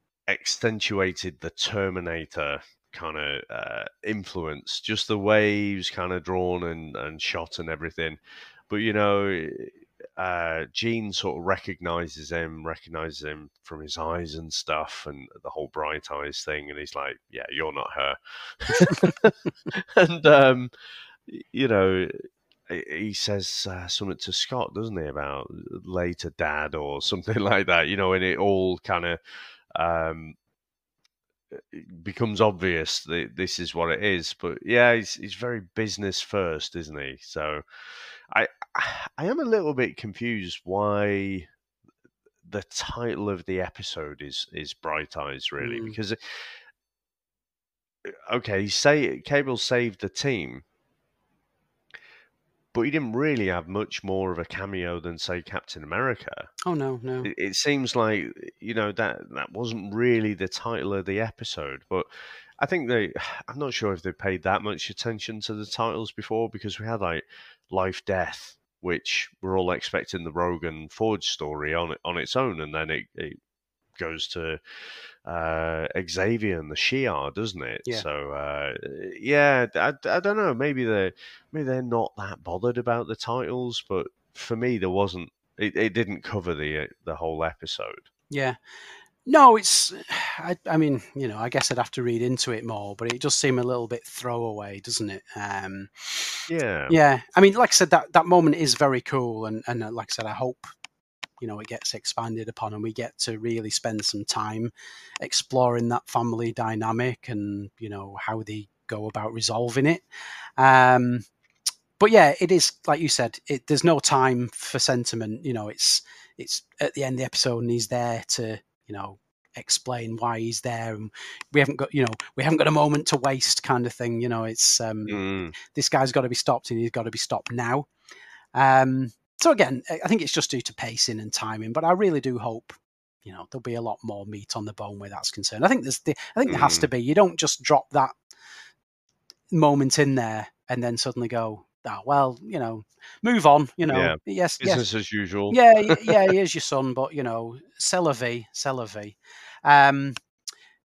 accentuated the Terminator kind of uh, influence, just the way he was kind of drawn and, and shot and everything. But you know, uh, Jean sort of recognizes him, recognizes him from his eyes and stuff, and the whole bright eyes thing. And he's like, "Yeah, you're not her." And um, you know, he says uh, something to Scott, doesn't he, about later, Dad, or something like that. You know, and it all kind of um, becomes obvious that this is what it is. But yeah, he's he's very business first, isn't he? So. I I am a little bit confused why the title of the episode is is Bright Eyes, really, Mm. because okay, say Cable saved the team, but he didn't really have much more of a cameo than say Captain America. Oh no, no. It, it seems like you know that that wasn't really the title of the episode, but I think they. I'm not sure if they paid that much attention to the titles before, because we had like Life, Death, which we're all expecting the Rogue and Forge story on on its own, and then it, it goes to uh, Xavier and the Shi'ar, doesn't it? Yeah. So uh, yeah, I, I don't know. Maybe they maybe they're not that bothered about the titles, but for me, there wasn't. It, it didn't cover the the whole episode. Yeah. No, it's. I, I mean, you know, I guess I'd have to read into it more, but it does seem a little bit throwaway, doesn't it? Um, Yeah. Yeah. I mean, like I said, that, that moment is very cool, and and uh, like I said, I hope you know it gets expanded upon, and we get to really spend some time exploring that family dynamic and you know how they go about resolving it. Um, but yeah, it is like you said. It, there's no time for sentiment. You know, it's it's at the end of the episode, and he's there to you know explain why he's there, and we haven't got you know we haven't got a moment to waste, kind of thing. You know, it's um, Mm. this guy's got to be stopped, and he's got to be stopped now. Um, so again, I think it's just due to pacing and timing, but I really do hope you know there'll be a lot more meat on the bone where that's concerned. I think there's the, I think there has to be. You don't just drop that moment in there and then suddenly go, oh, well, you know, move on. You know, Yeah. yes, Business yes, as usual. yeah, y- yeah, he is your son, but you know, c'est la vie, c'est la vie. Um,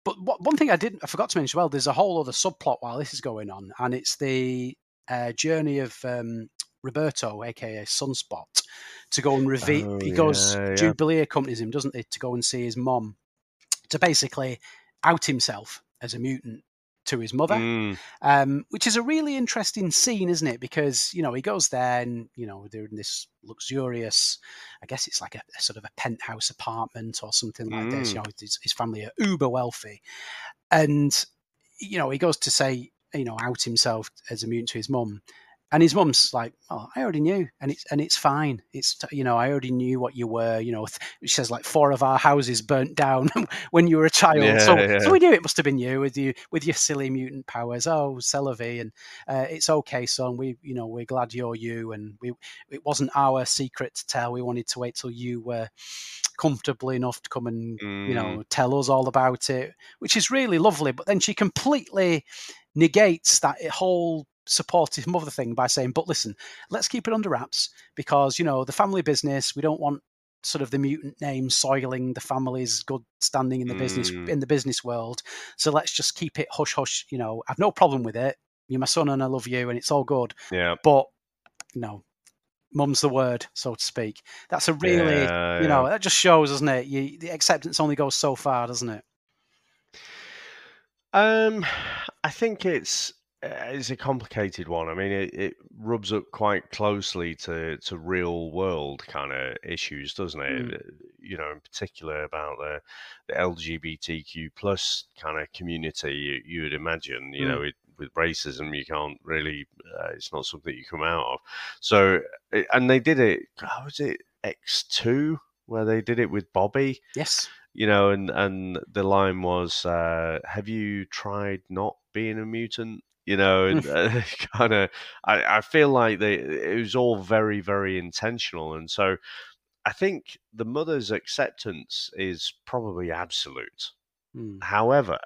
but what, one thing I didn't, I forgot to mention as well, there's a whole other subplot while this is going on, and it's the uh, journey of um, Roberto, aka Sunspot, to go and reveal. Oh, he goes, yeah, yeah. Jubilee accompanies him, doesn't he, to go and see his mom, to basically out himself as a mutant to his mother, Mm. um, which is a really interesting scene, isn't it? Because, you know, he goes there and, you know, they're in this luxurious, I guess it's like a, a sort of a penthouse apartment or something like this. Mm. You know, his, his family are uber wealthy. And, you know, he goes to say, you know, out himself as a mutant to his mum. And his mum's like, "Oh, I already knew, and it's and it's fine. It's, you know, I already knew what you were. You know," th- she says, like, four of our houses burnt down when you were a child. Yeah, so, yeah. so we knew it must have been you with you with your silly mutant powers. Oh, Celavi, and uh, it's okay, son. We, you know, we're glad you're you, and we it wasn't our secret to tell. We wanted to wait till you were comfortable enough to come and Mm. you know tell us all about it, which is really lovely. But then she completely negates that whole supportive mother thing by saying, but listen, let's keep it under wraps because, you know, the family business, we don't want sort of the mutant name soiling the family's good standing in the business Mm. in the business world. So let's just keep it hush hush. You know, I've no problem with it. You're my son and I love you and it's all good. Yeah. But, you know, mum's the word, so to speak. That's a really, Yeah, you know, yeah. that just shows, doesn't it? You, the acceptance only goes so far, doesn't it? Um, I think it's uh, it's a complicated one. I mean, it, it rubs up quite closely to, to real world kind of issues, doesn't it? Mm. You know, in particular about the, the L G B T Q plus kind of community. You, you would imagine, you Mm. know, it, with racism, you can't really. Uh, it's not something you come out of. So, it- and they did it. How was it X two where they did it with Bobby? Yes. You know, and, and the line was, uh, "Have you tried not being a mutant?" You know, and uh, kind of, I, I feel like they it was all very, very intentional, and so I think the mother's acceptance is probably absolute. Mm. However,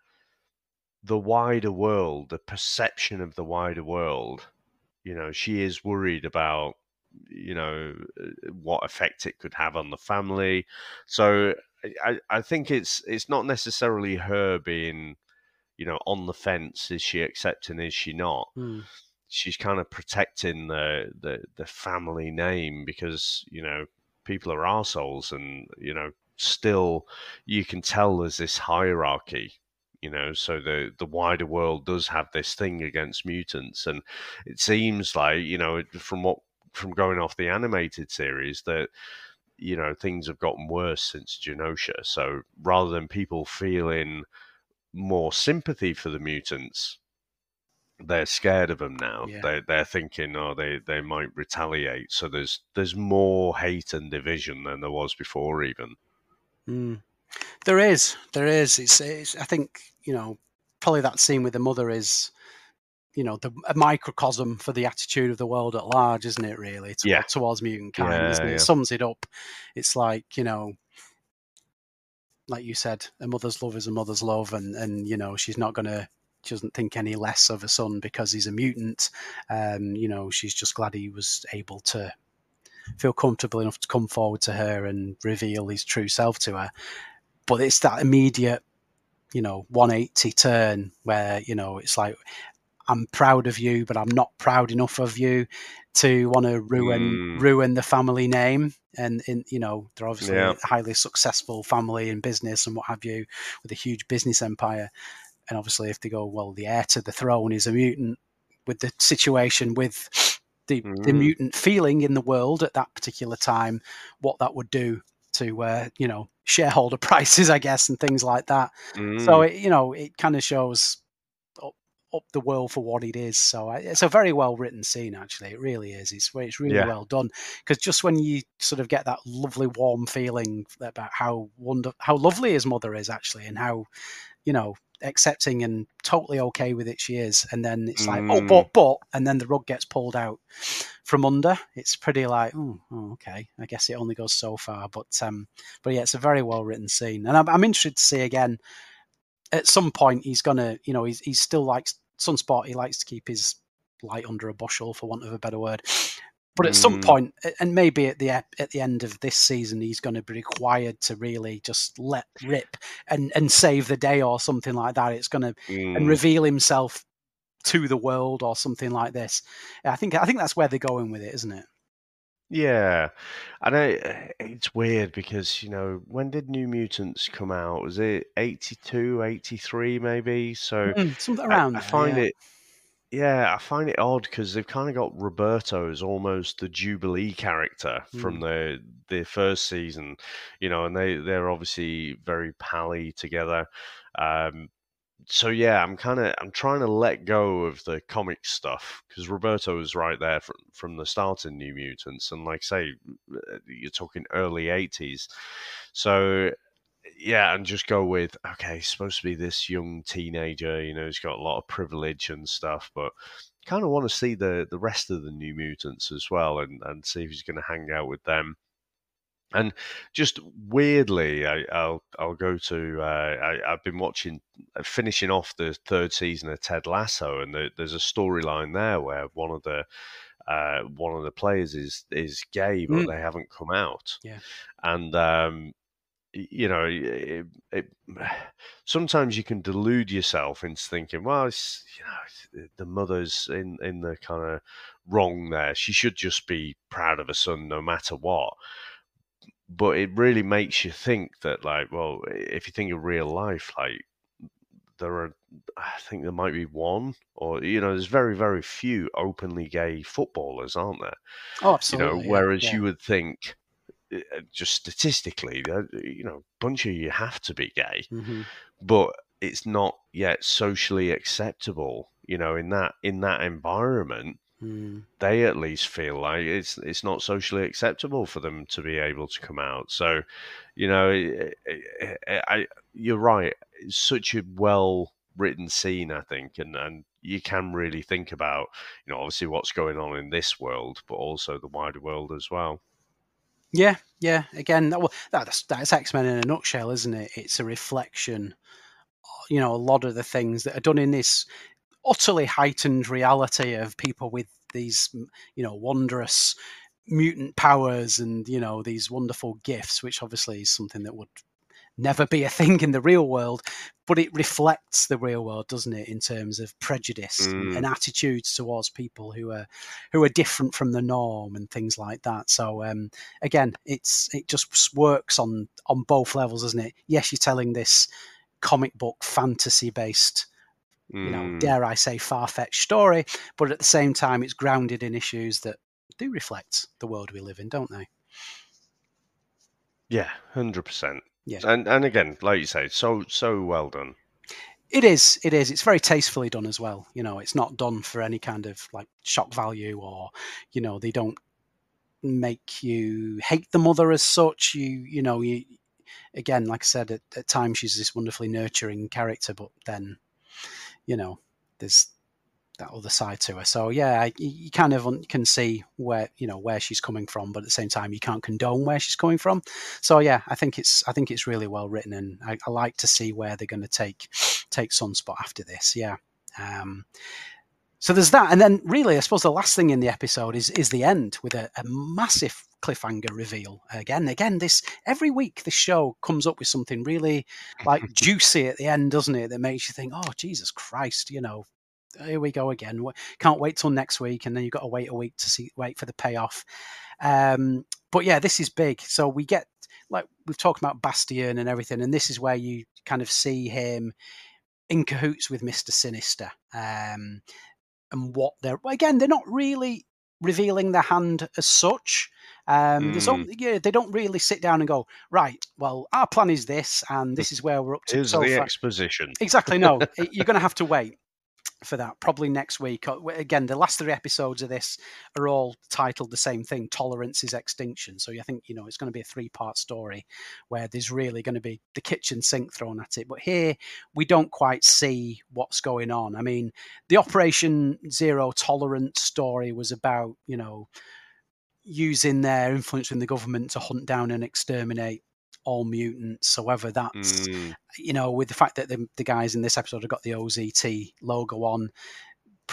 the wider world, the perception of the wider world, you know, she is worried about, you know, what effect it could have on the family. So I, I think it's it's not necessarily her being, you know, on the fence. Is she accepting? Is she not? Mm. She's kind of protecting the, the the family name because, you know, people are arseholes and, you know, still you can tell there's this hierarchy. You know, so the the wider world does have this thing against mutants, and it seems like, you know, from what from going off the animated series that, you know, things have gotten worse since Genosha. So rather than people feeling more sympathy for the mutants, they're scared of them now. Yeah. They they're thinking, oh, they they might retaliate. So there's there's more hate and division than there was before, even. Mm. There is, there is. It's, it's, I think, you know, probably that scene with the mother is, you know, the, a microcosm for the attitude of the world at large, isn't it? Really, to, Yeah. towards mutant kind, Yeah, isn't it? yeah. It sums it up. It's like, you know, like you said, a mother's love is a mother's love, and and you know, she's not gonna. She doesn't think any less of her son because he's a mutant. Um, you know, she's just glad he was able to feel comfortable enough to come forward to her and reveal his true self to her. But it's that immediate, you know, one eighty turn where, you know, it's like, I'm proud of you, but I'm not proud enough of you to want to ruin Mm. ruin the family name. And, in, you know, they're obviously Yeah. a highly successful family in business and what have you, with a huge business empire. And obviously, if they go, well, the heir to the throne is a mutant, with the situation with the, the Mm. mutant feeling in the world at that particular time, what that would do to, uh, you know, shareholder prices, I guess, and things like that. Mm. So, it, you know, it kind of shows up, up the world for what it is. So it's a very well written scene, actually. It really is. It's, it's really Yeah. well done. Because just when you sort of get that lovely, warm feeling about how wonder, how lovely his mother is, actually, and how, you know, accepting and totally okay with it she is, and then it's like, oh, Mm. but, but, and then the rug gets pulled out from under. It's pretty like, oh, oh, okay, I guess it only goes so far. But um, but yeah, it's a very well written scene, and I'm, I'm interested to see again. At some point, he's gonna, you know, he's he's still likes Sunspot. He likes to keep his light under a bushel, for want of a better word. But at some Mm. point, and maybe at the at the end of this season, he's going to be required to really just let rip and, and save the day or something like that. It's going to Mm. and reveal himself to the world or something like this. I think I think that's where they're going with it, isn't it? Yeah, I know it's weird because, you know, when did New Mutants come out? Was it eighty-two, eighty-three maybe? So Mm, something I, around I there. find Yeah. it, yeah, I find it odd because they've kind of got Roberto as almost the Jubilee character from Mm. the the first season, you know, and they they're obviously very pally together. Um, so yeah, I'm kind of I'm trying to let go of the comic stuff because Roberto was right there from from the start in New Mutants, and like I say, you're talking early eighties. So yeah, and just go with okay, he's supposed to be this young teenager, you know, he's got a lot of privilege and stuff, but kind of want to see the the rest of the New Mutants as well, and and see if he's going to hang out with them. And just weirdly, I, I'll I'll go to. Uh, I, I've been watching, finishing off the third season of Ted Lasso, and the, there's a storyline there where one of the uh, one of the players is is gay, but Mm. they haven't come out. Yeah. And um, you know, it, it, sometimes you can delude yourself into thinking, well, it's, you know, the mother's in in the kind of wrong there. She should just be proud of her son, no matter what. But it really makes you think that, like, well, if you think of real life, like, there are, I think there might be one, or, you know, there's very, very few openly gay footballers, aren't there? Oh, absolutely. You know, yeah, whereas yeah. you would think, just statistically, you know, a bunch of you have to be gay, mm-hmm. but it's not yet socially acceptable, you know, in that in that environment. Mm. They at least feel like it's it's not socially acceptable for them to be able to come out. So, you know, I, I, you're right. It's such a well written scene, I think, and and you can really think about, you know, obviously what's going on in this world, but also the wider world as well. Yeah, yeah. Again, that, well, that's that's X-Men in a nutshell, isn't it? It's a reflection. You know, a lot of the things that are done in this utterly heightened reality of people with these, you know, wondrous mutant powers and, you know, these wonderful gifts, which obviously is something that would never be a thing in the real world, but it reflects the real world, doesn't it, in terms of prejudice Mm. and, and attitudes towards people who are who are different from the norm and things like that. So um, again, it's it just works on on both levels, doesn't it? Yes, you're telling this comic book fantasy based, you know, Mm. dare I say, far-fetched story, but at the same time, it's grounded in issues that do reflect the world we live in, don't they? Yeah, one hundred percent. Yeah. And and again, like you say, so so well done. It is, it is. It's very tastefully done as well. You know, it's not done for any kind of like shock value or, you know, they don't make you hate the mother as such. You, you know, you, again, like I said, at, at times she's this wonderfully nurturing character, but then, you know, there's that other side to her. So yeah, you, you kind of can see where, you know, where she's coming from, but at the same time, you can't condone where she's coming from. So yeah, I think it's I think it's really well written, and I, I like to see where they're going to take take Sunspot after this. Yeah. Um, so there's that, and then really, I suppose the last thing in the episode is is the end with a, a massive cliffhanger reveal. Again, again, this every week this show comes up with something really like juicy at the end, doesn't it? That makes you think, oh Jesus Christ, you know. Here we go again. Can't wait till next week, and then you've got to wait a week to see wait for the payoff. Um, but yeah, this is big. So we get, like we've talked about Bastion and everything, and this is where you kind of see him in cahoots with Mister Sinister. Um, and what they're again, they're not really revealing their hand as such. Um, Mm. there's only, yeah, they don't really sit down and go, right, well, our plan is this, and this is where we're up to. Here's so the far. exposition. Exactly. No, you're going to have to wait for that, probably next week. Again, the last three episodes of this are all titled the same thing, Tolerance is Extinction. So you think, you know, it's going to be a three-part story where there's really going to be the kitchen sink thrown at it. But here, we don't quite see what's going on. I mean, the Operation Zero Tolerance story was about, you know, using their influence in the government to hunt down and exterminate all mutants. So whether that's, mm. you know, with the fact that the, the guys in this episode have got the O Z T logo on,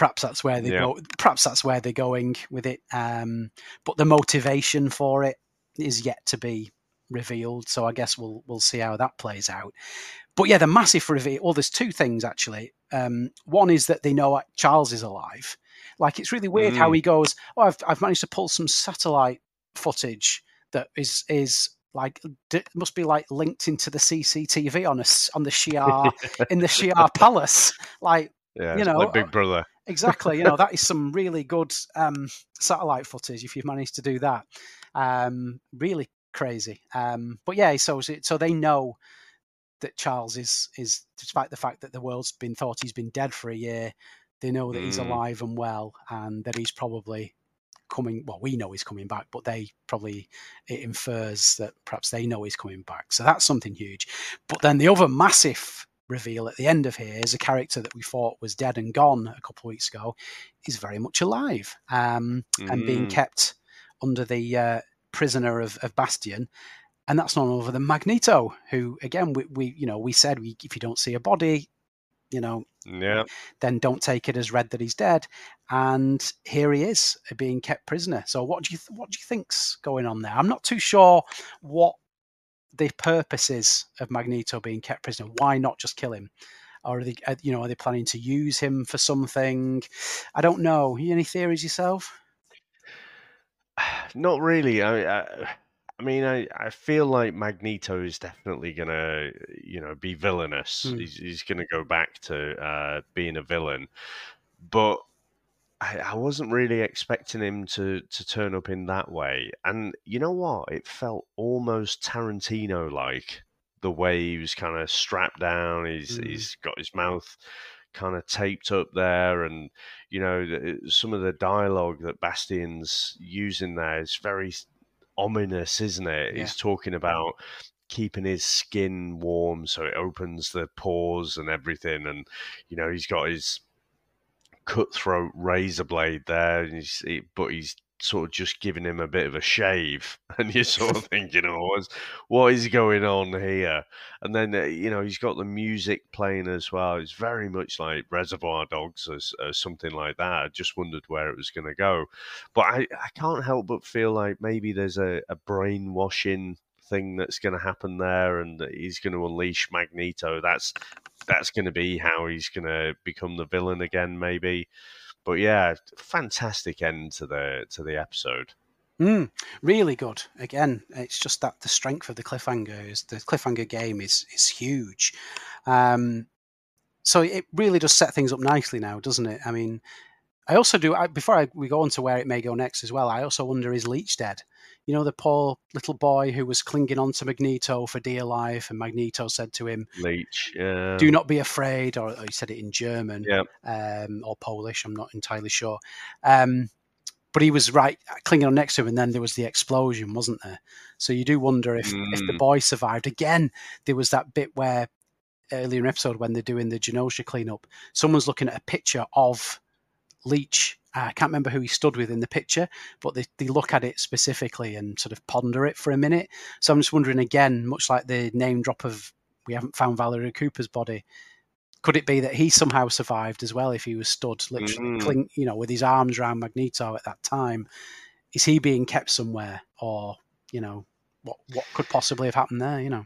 perhaps that's where they Yeah. go. Perhaps that's where they're going with it. Um, but the motivation for it is yet to be revealed. So I guess we'll we'll see how that plays out. But yeah, the massive reveal. Well, there's two things actually. Um, one is that they know Charles is alive. Like, it's really weird Mm. how he goes, "Oh, I've I've managed to pull some satellite footage that is is like d- must be like linked into the C C T V on a s- on the Shi'ar in the Shi'ar palace." Like, Yeah, you it's know, like Big Brother. exactly. You know, that is some really good um, satellite footage if you've managed to do that. Um, really crazy. Um, but yeah, so so they know that Charles is is despite the fact that the world's been thought he's been dead for a year, they know that he's Mm. alive and well, and that he's probably coming. Well, we know he's coming back, but they probably, it infers that perhaps they know he's coming back. So that's something huge. But then the other massive reveal at the end of here is a character that we thought was dead and gone a couple of weeks ago is very much alive, um, and being Mm. kept under the uh, prisoner of, of Bastion. And that's none other than Magneto, who, again, we, we you know we said we, if you don't see a body, you know, Yeah. then don't take it as read that he's dead. And here he is, being kept prisoner. So what do you th- what do you think's going on there? I'm not too sure what the purpose is of Magneto being kept prisoner. Why not just kill him? Or are they, you know, are they planning to use him for something? I don't know. Any theories yourself? Not really. I, I, I mean, I, I feel like Magneto is definitely gonna, you know, be villainous. Hmm. He's, he's gonna go back to uh, being a villain, but I, I wasn't really expecting him to to turn up in that way. And you know what? It felt almost Tarantino-like the way he was kind of strapped down. He's Mm. he's got his mouth kind of taped up there, and you know the- some of the dialogue that Bastion's using there is very ominous, isn't it? Yeah. He's talking about keeping his skin warm so it opens the pores and everything, and you know he's got his cutthroat razor blade there, and he's, he, but he's sort of just giving him a bit of a shave, and you're sort of thinking, "Oh, what's, what is going on here?" And then uh, you know he's got the music playing as well. It's very much like Reservoir Dogs or, or something like that. I just wondered where it was going to go, but I, I can't help but feel like maybe there's a, a brainwashing thing that's going to happen there, and that he's going to unleash Magneto. That's that's going to be how he's going to become the villain again, maybe. But yeah, fantastic end to the to the episode. Mm, really good. Again, it's just that the strength of the cliffhanger is the cliffhanger game is is huge. Um, so it really does set things up nicely now, doesn't it? I mean, I also do. I, before I, we go on to where it may go next as well, I also wonder, is Leech dead? You know, the poor little boy who was clinging on to Magneto for dear life, and Magneto said to him, Leech, yeah, "Do not be afraid," or, or he said it in German, yeah, um, or Polish. I'm not entirely sure. Um, but he was right, clinging on next to him, and then there was the explosion, wasn't there? So you do wonder if mm, if the boy survived. Again, there was that bit where earlier in the episode when they're doing the Genosha cleanup, someone's looking at a picture of Leech. I can't remember who he stood with in the picture, but they, they look at it specifically and sort of ponder it for a minute. So I'm just wondering again, much like the name drop of we haven't found Valerie Cooper's body, could it be that he somehow survived as well if he was stood literally, mm. cling, you know, with his arms around Magneto at that time? Is he being kept somewhere, or you know, what what could possibly have happened there? You know.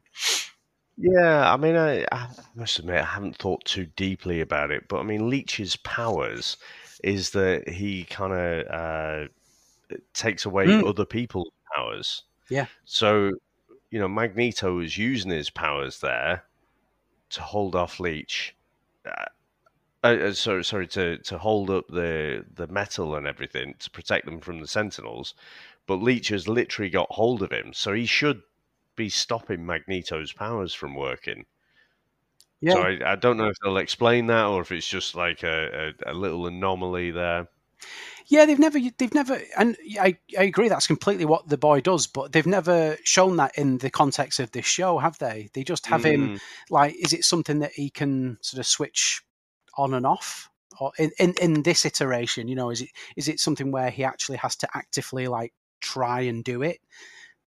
Yeah, I mean, I, I must admit, I haven't thought too deeply about it, but I mean, Leech's powers is that he kind of uh, takes away Mm. other people's powers. Yeah. So, you know, Magneto is using his powers there to hold off Leech. Uh, uh, sorry, sorry, to, to hold up the the metal and everything to protect them from the Sentinels. But Leech has literally got hold of him, so he should be stopping Magneto's powers from working. Yeah. So I, I don't know if they'll explain that or if it's just like a, a, a little anomaly there. Yeah, they've never, they've never, and I, I agree that's completely what the boy does, but they've never shown that in the context of this show, have they? They just have him, Mm. like, is it something that he can sort of switch on and off? Or in, in, in this iteration, you know, is it is it something where he actually has to actively, like, try and do it?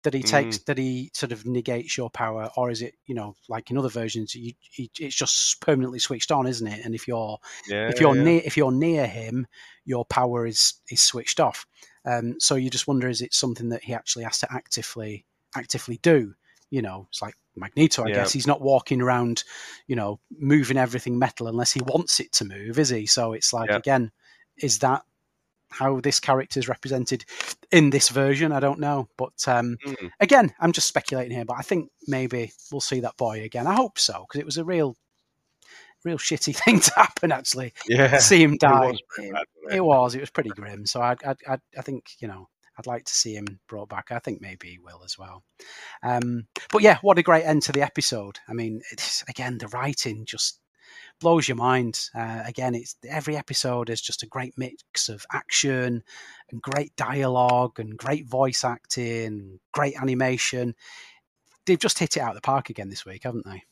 that he takes, Mm. that he sort of negates your power, or is it, you know, like in other versions, you, you, it's just permanently switched on, isn't it? And if you're Yeah, if you're yeah. near if you're near him, your power is is switched off. Um, so you just wonder, is it something that he actually has to actively actively do? You know, it's like Magneto, I Yeah. guess. He's not walking around, you know, moving everything metal unless he wants it to move, is he? So it's like, Yeah. again, is that how this character is represented in this version? I don't know. But um, Mm. again, I'm just speculating here, but I think maybe we'll see that boy again. I hope so, because it was a real, real shitty thing to happen, actually. Yeah, To see him it die. was pretty It, bad, wasn't it it? was. It was pretty grim. So I, I, I, I think, you know, I'd like to see him brought back. I think maybe he will as well. Um, but yeah, what a great end to the episode. I mean, it's, again, the writing just blows your mind. Uh, again, it's every episode is just a great mix of action and great dialogue and great voice acting, great animation. They've just hit it out of the park again this week, haven't they?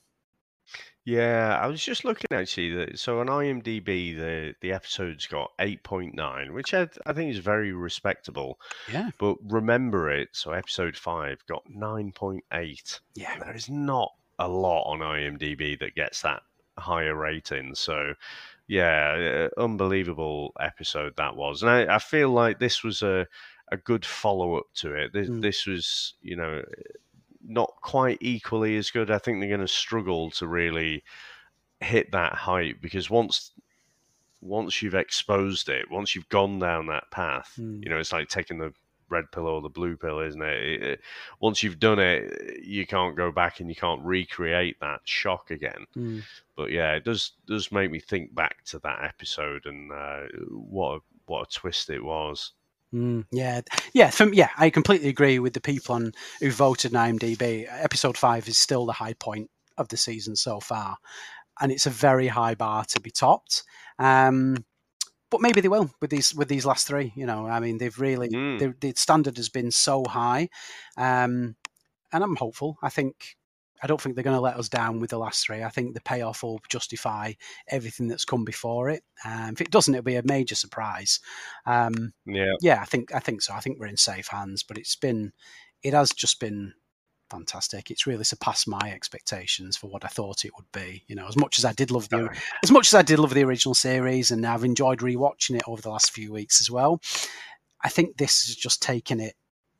Yeah, I was just looking actually. That, so on IMDb, the the episode's got eight point nine, which I, I think is very respectable. Yeah. But remember it, so episode five got nine point eight. Yeah. And there is not a lot on IMDb that gets that higher rating. So, yeah, uh, unbelievable episode that was. And I, I feel like this was a, a good follow up to it. This, Mm. this was, you know, not quite equally as good. I think they're going to struggle to really hit that height because once once you've exposed it, once you've gone down that path, Mm. you know, it's like taking the red pill or the blue pill, isn't it? It- it- Once you've done it, you can't go back and you can't recreate that shock again. Mm. But yeah, it does does make me think back to that episode and uh, what a, what a twist it was. Mm, yeah, yeah, from, yeah. I completely agree with the people on who voted on IMDb. Episode five is still the high point of the season so far, and it's a very high bar to be topped. Um, but maybe they will with these with these last three. You know, I mean, they've really Mm. the the standard has been so high, um, and I'm hopeful. I think. I don't think they're going to let us down with the last three. I think the payoff will justify everything that's come before it. Um, if it doesn't, it'll be a major surprise. Um, Yeah. yeah, I think I think so. I think we're in safe hands. But it's been, it has just been fantastic. It's really surpassed my expectations for what I thought it would be. You know, as much as I did love the, Oh, as much as I did love the original series, and I've enjoyed rewatching it over the last few weeks as well. I think this has just taken it.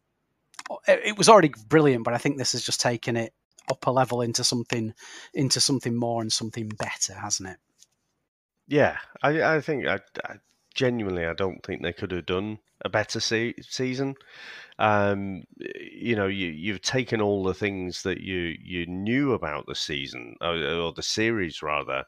It was already brilliant, but I think this has just taken it up a level into something, into something more and something better, hasn't it? Yeah, I, I think I, I genuinely I don't think they could have done a better se- season. Um, you know, you you've taken all the things that you you knew about the season or, or the series rather,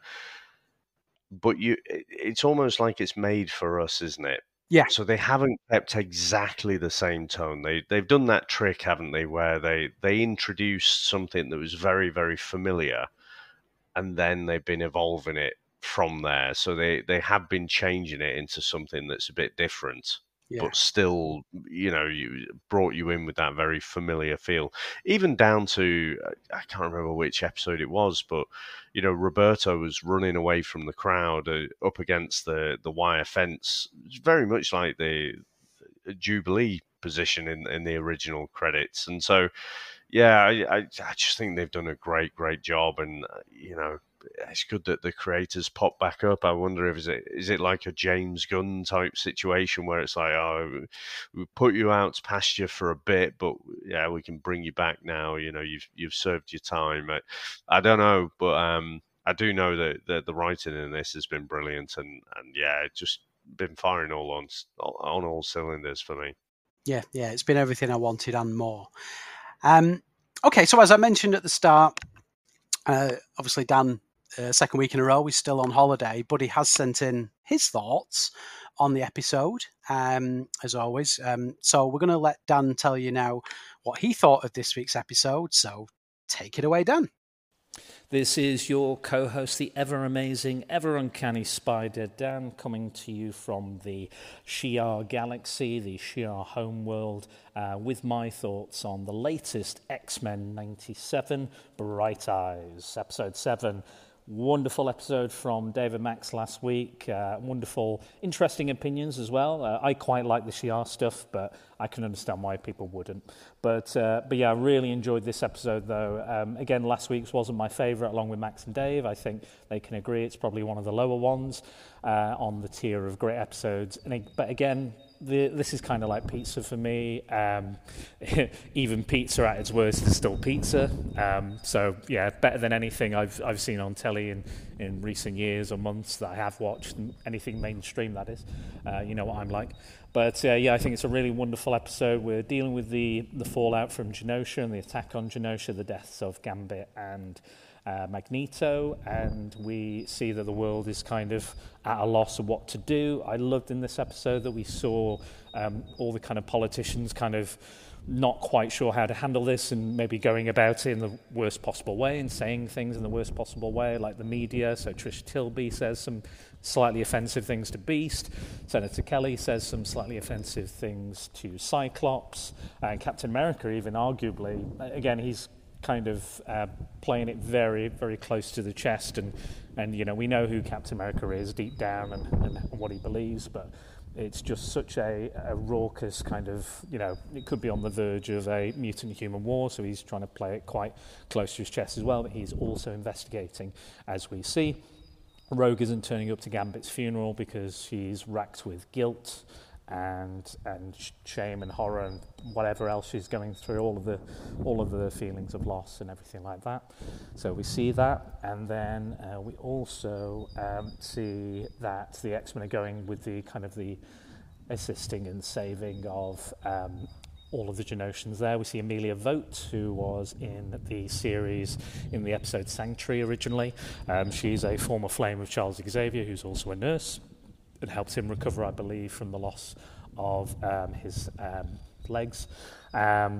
but you it- it's almost like it's made for us, isn't it? Yeah. So they haven't kept exactly the same tone. They they've done that trick, haven't they, where they they introduced something that was very very familiar, and then they've been evolving it from there. So they they have been changing it into something that's a bit different, Yeah. but still, you know, you brought you in with that very familiar feel. Even down to I can't remember which episode it was, but you know, Roberto was running away from the crowd uh, up against the the wire fence. It's very much like the Jubilee position in in the original credits, and so yeah, I, I, I just think they've done a great, great job, and uh, you know, it's good that the creators pop back up. I wonder if is it is it like a James Gunn type situation where it's like, oh, we put you out to pasture for a bit, but yeah, we can bring you back now. You know, you've you've served your time. I, I don't know, but um, I do know that, that the writing in this has been brilliant, and and yeah, it's just been firing all on on all cylinders for me. Yeah, yeah, it's been everything I wanted and more. Um, okay, so as I mentioned at the start, uh, obviously Dan, uh, second week in a row, is still on holiday, but he has sent in his thoughts on the episode, um, as always. Um, so we're going to let Dan tell you now what he thought of this week's episode. So take it away, Dan. This is your co-host, the ever-amazing, ever-uncanny Spider, Dan, coming to you from the Shi'ar galaxy, the Shi'ar homeworld, uh, with my thoughts on the latest X-Men ninety-seven, Bright Eyes. Episode seven Wonderful episode from David Max last week. Uh, wonderful, interesting opinions as well. Uh, I quite like the Shi'ar stuff, but I can understand why people wouldn't. But uh, but yeah, I really enjoyed this episode though. Um, again, last week's wasn't my favourite, along with Max and Dave. I think they can agree it's probably one of the lower ones uh, on the tier of great episodes. And it, but again, The, this is kind of like pizza for me. Um, even pizza at its worst is still pizza. Um, so yeah, better than anything I've I've seen on telly in, in recent years or months that I have watched. Anything mainstream, that is. Uh, you know what I'm like. But uh, yeah, I think it's a really wonderful episode. We're dealing with the the fallout from Genosha and the attack on Genosha, the deaths of Gambit and Uh, Magneto, and we see that the world is kind of at a loss of what to do. I loved in this episode that we saw um, all the kind of politicians kind of not quite sure how to handle this and maybe going about it in the worst possible way and saying things in the worst possible way, like the media. So Trish Tilby says some slightly offensive things to Beast. Senator Kelly says some slightly offensive things to Cyclops. And Captain America, even arguably, again, he's kind of uh, playing it very, very close to the chest, and, and you know, we know who Captain America is deep down and, and what he believes, but it's just such a, a raucous kind of, you know, it could be on the verge of a mutant human war, so he's trying to play it quite close to his chest as well, but he's also investigating, as we see. Rogue isn't turning up to Gambit's funeral because she's racked with guilt and and shame and horror and whatever else she's going through, all of the all of the feelings of loss and everything like that. So we see that, and then uh, we also um, see that the X-Men are going with the kind of the assisting and saving of um, all of the Genosians there. We see Amelia Vogt, who was in the series in the episode Sanctuary originally. Um, she's a former flame of Charles Xavier, who's also a nurse, and helped him recover, I believe, from the loss of um, his um, legs. Um,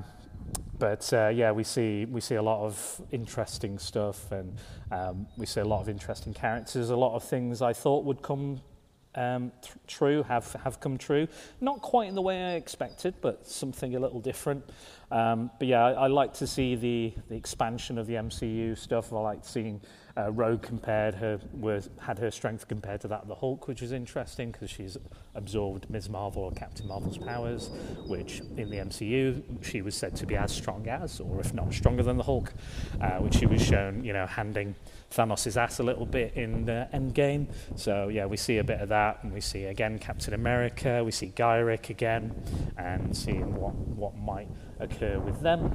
but uh, yeah, we see we see a lot of interesting stuff, and um, we see a lot of interesting characters. A lot of things I thought would come um, th- true have have come true. Not quite in the way I expected, but something a little different. Um, but yeah, I, I like to see the the expansion of the M C U stuff. I like seeing Uh, Rogue compared her was had her strength compared to that of the Hulk, which is interesting because she's absorbed Miz Marvel or Captain Marvel's powers, which in the M C U she was said to be as strong as, or if not stronger than the Hulk, uh, which she was shown, you know, handing Thanos' ass a little bit in uh, Endgame. So yeah, we see a bit of that, and we see again Captain America, we see Gyrich again, and seeing what what might occur with them.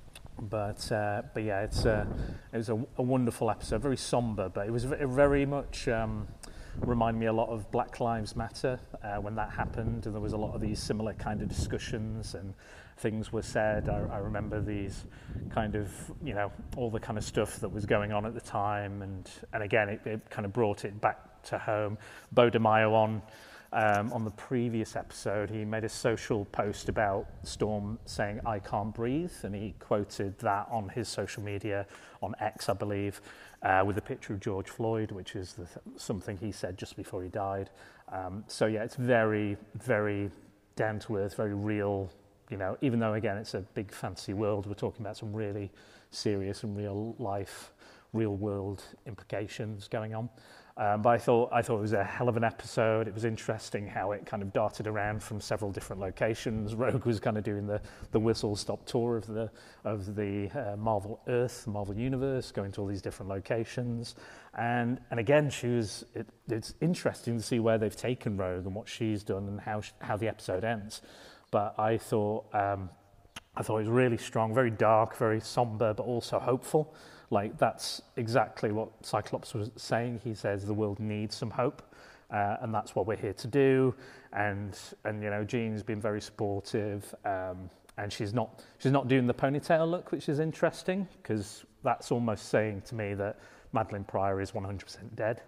But uh, but yeah, it's a, it was a, a wonderful episode, very somber, but it was very, very much um, reminded me a lot of Black Lives Matter uh, when that happened, and there was a lot of these similar kind of discussions and things were said. I, I remember these kind of, you know, all the kind of stuff that was going on at the time, and and again, it, it kind of brought it back to home. Bo DeMaio on. Um, on the previous episode, he made a social post about Storm saying, "I can't breathe," and he quoted that on his social media, on X, I believe, uh, with a picture of George Floyd, which is the th- something he said just before he died. Um, so yeah, it's very, very down to earth, very real, you know, even though, again, it's a big fantasy world, we're talking about some really serious and real life, real world implications going on. Um, but I thought I thought it was a hell of an episode. It was interesting how it kind of darted around from several different locations. Rogue was kind of doing the, the whistle-stop tour of the of the uh, Marvel Earth, Marvel Universe, going to all these different locations. And and again, she was. It, it's interesting to see where they've taken Rogue and what she's done and how she, how the episode ends. But I thought um, I thought it was really strong, very dark, very somber, but also hopeful. Like, that's exactly what Cyclops was saying. He says the world needs some hope, uh, and that's what we're here to do. And, and you know, Jean's been very supportive, um, and she's not she's not doing the ponytail look, which is interesting, because that's almost saying to me that Madeline Pryor is one hundred percent dead,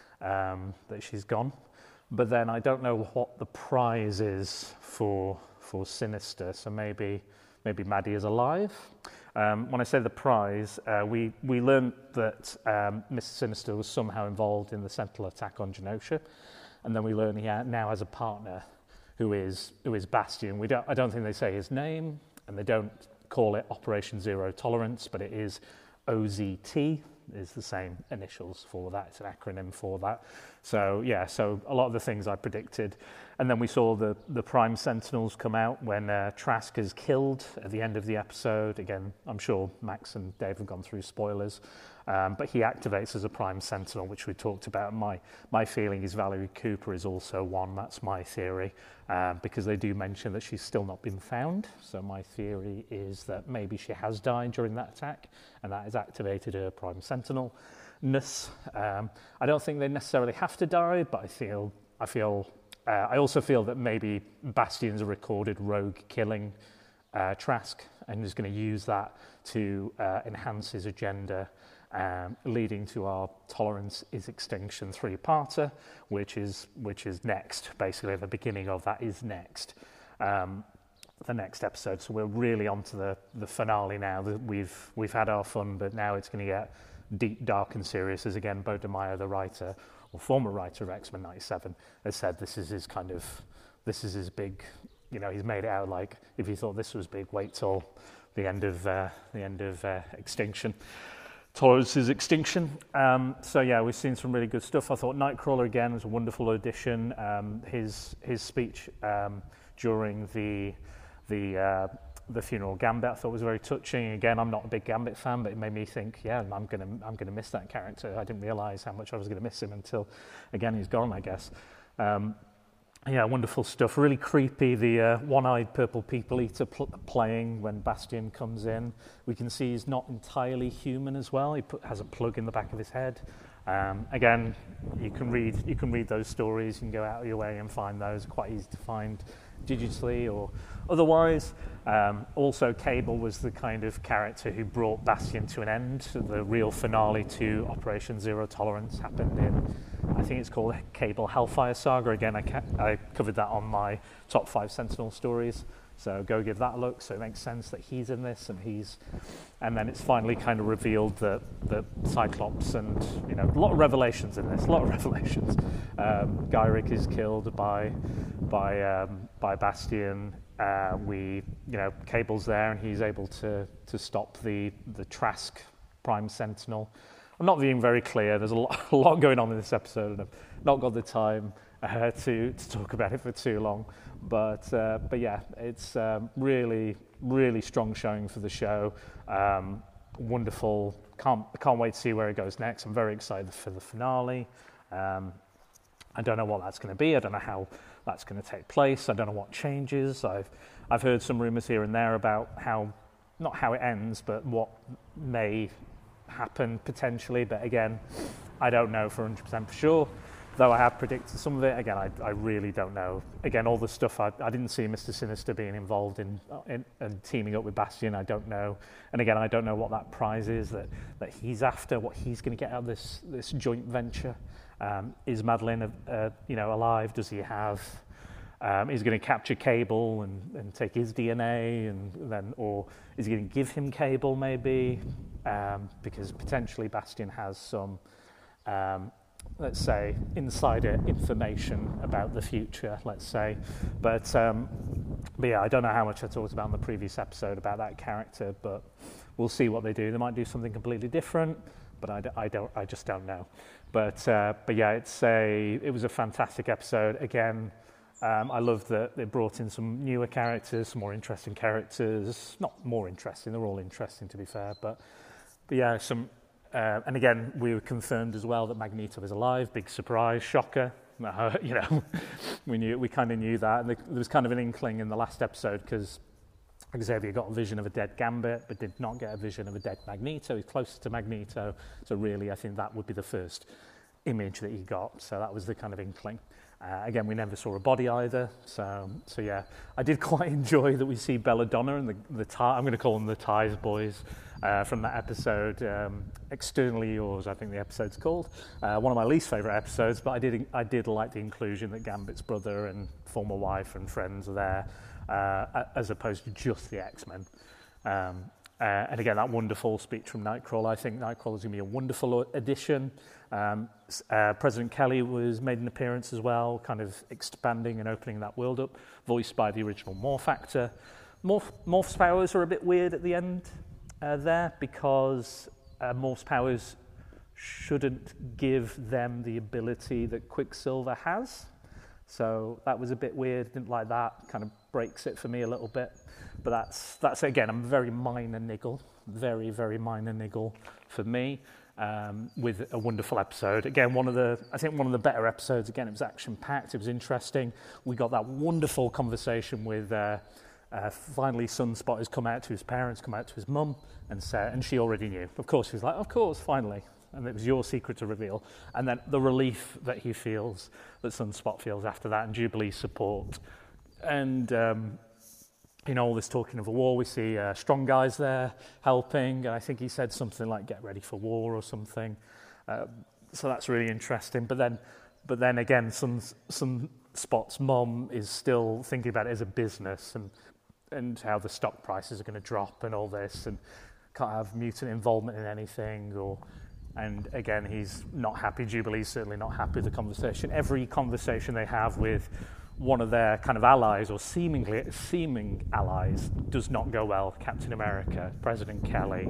um, that she's gone. But then I don't know what the prize is for for Sinister, so maybe maybe Maddie is alive. Um, when I say the prize, uh, we, we learned that um, Mister Sinister was somehow involved in the Sentinel attack on Genosha, and then we learn he ha- now has a partner who is who is Bastion. We don't, I don't think they say his name, and they don't call it Operation Zero Tolerance, but it is O Z T, is the same initials for that. It's an acronym for that. So yeah, so a lot of the things I predicted. And then we saw the, the Prime Sentinels come out when uh, Trask is killed at the end of the episode. Again, I'm sure Max and Dave have gone through spoilers. Um, but he activates as a Prime Sentinel, which we talked about. My my feeling is Valerie Cooper is also one. That's my theory, um, because they do mention that she's still not been found. So my theory is that maybe she has died during that attack, and that has activated her Prime Sentinel-ness. Um, I don't think they necessarily have to die, but I feel I feel uh, I also feel that maybe Bastion's a recorded rogue killing uh, Trask, and is going to use that to uh, enhance his agenda. Um, leading to our Tolerance is Extinction three-parter, which is which is next. Basically, the beginning of that is next, um, the next episode. So we're really onto the the finale now. We've we've had our fun, but now it's going to get deep, dark, and serious. As again, Bo DeMaio, the writer or former writer of X-Men ninety-seven, has said this is his kind of this is his big. You know, he's made it out like if you thought this was big, wait till the end of uh, the end of uh, Extinction. Tolerance is Extinction. Um, so yeah, we've seen some really good stuff. I thought Nightcrawler again was a wonderful addition. Um, his his speech um, during the the uh, the funeral Gambit I thought was very touching. Again, I'm not a big Gambit fan, but it made me think, yeah, I'm gonna I'm gonna miss that character. I didn't realise how much I was gonna miss him until, again, he's gone, I guess. Um, Yeah, wonderful stuff. Really creepy. The uh, one-eyed purple people eater pl- playing when Bastion comes in. We can see he's not entirely human as well. He put, has a plug in the back of his head. Um, again, you can read you can read those stories. You can go out of your way and find those. Quite easy to find digitally or otherwise. Um, also, Cable was the kind of character who brought Bastion to an end. The real finale to Operation Zero Tolerance happened in, I think it's called Cable Hellfire Saga. Again, I, ca- I covered that on my top five Sentinel stories. So go give that a look. So it makes sense that he's in this, and he's, and then it's finally kind of revealed that that Cyclops and you know a lot of revelations in this, a lot of revelations. Um, Gyrick is killed by by um, by Bastion. Uh, we you know Cable's there, and he's able to to stop the the Trask Prime Sentinel. I'm not being very clear. There's a lot, a lot going on in this episode, and I've not got the time uh, to to talk about it for too long. But uh, but yeah, it's um, really really strong showing for the show. Um, wonderful. Can't can't wait to see where it goes next. I'm very excited for the finale. Um, I don't know what that's going to be. I don't know how that's going to take place. I don't know what changes. I've I've heard some rumors here and there about how not how it ends, but what may happen potentially. But again, I don't know for one hundred percent for sure. Though I have predicted some of it, again, I, I really don't know. Again, all the stuff, I, I didn't see Mister Sinister being involved in, in and teaming up with Bastion, I don't know. And again, I don't know what that prize is that, that he's after, what he's going to get out of this this joint venture. Um, is Madeline, uh, you know, alive? Does he have, um, is he going to capture Cable and, and take his D N A, and then, or is he going to give him Cable maybe? Um, because potentially Bastion has some, um, let's say, insider information about the future, let's say. But, um, but yeah, I don't know how much I talked about in the previous episode about that character, but we'll see what they do. They might do something completely different, but I, d- I don't, I just don't know. But uh, but yeah, it's a, it was a fantastic episode. Again, um, I love that they brought in some newer characters, some more interesting characters. Not more interesting, they're all interesting to be fair, but, but yeah, some. Uh, and again, we were confirmed as well that Magneto is alive. Big surprise, shocker. Uh, you know, we knew we kind of knew that, and there was kind of an inkling in the last episode because Xavier got a vision of a dead Gambit, but did not get a vision of a dead Magneto. He's closer to Magneto, so really, I think that would be the first image that he got. So that was the kind of inkling. Uh, again, we never saw a body either, so so yeah, I did quite enjoy that we see Belladonna and the the Ty- I'm going to call them the Ties boys uh, from that episode. Um, Externally Yours, I think the episode's called. Uh, one of my least favourite episodes, but I did I did like the inclusion that Gambit's brother and former wife and friends are there, uh, as opposed to just the X-Men. Um, uh, and again, that wonderful speech from Nightcrawler. I think Nightcrawler's going to be a wonderful addition. Um, uh, President Kelly was made an appearance as well, kind of expanding and opening that world up, voiced by the original Morph actor. Morph, Morph's powers are a bit weird at the end uh, there because uh, Morph's powers shouldn't give them the ability that Quicksilver has. So that was a bit weird, didn't like that, kind of breaks it for me a little bit. But that's, that's again, a very minor niggle, very, very minor niggle for me, um, with a wonderful episode. Again, one of the, I think one of the better episodes. Again, it was action-packed, it was interesting. We got that wonderful conversation with, uh, uh, finally Sunspot has come out to his parents, come out to his mum, and said, and she already knew. Of course, she was like, of course, finally. And it was your secret to reveal. And then the relief that he feels, that Sunspot feels after that, and Jubilee's support. And, um, you know, all this talking of a war, we see uh, strong guys there helping. And I think he said something like, get ready for war or something. Uh, so that's really interesting. But then, but then again, Sun, Sunspot's mom is still thinking about it as a business, and, and how the stock prices are going to drop and all this, and can't have mutant involvement in anything, or... And again, he's not happy. Jubilee's certainly not happy with the conversation. Every conversation they have with one of their kind of allies, or seemingly seeming allies, does not go well. Captain America, President Kelly,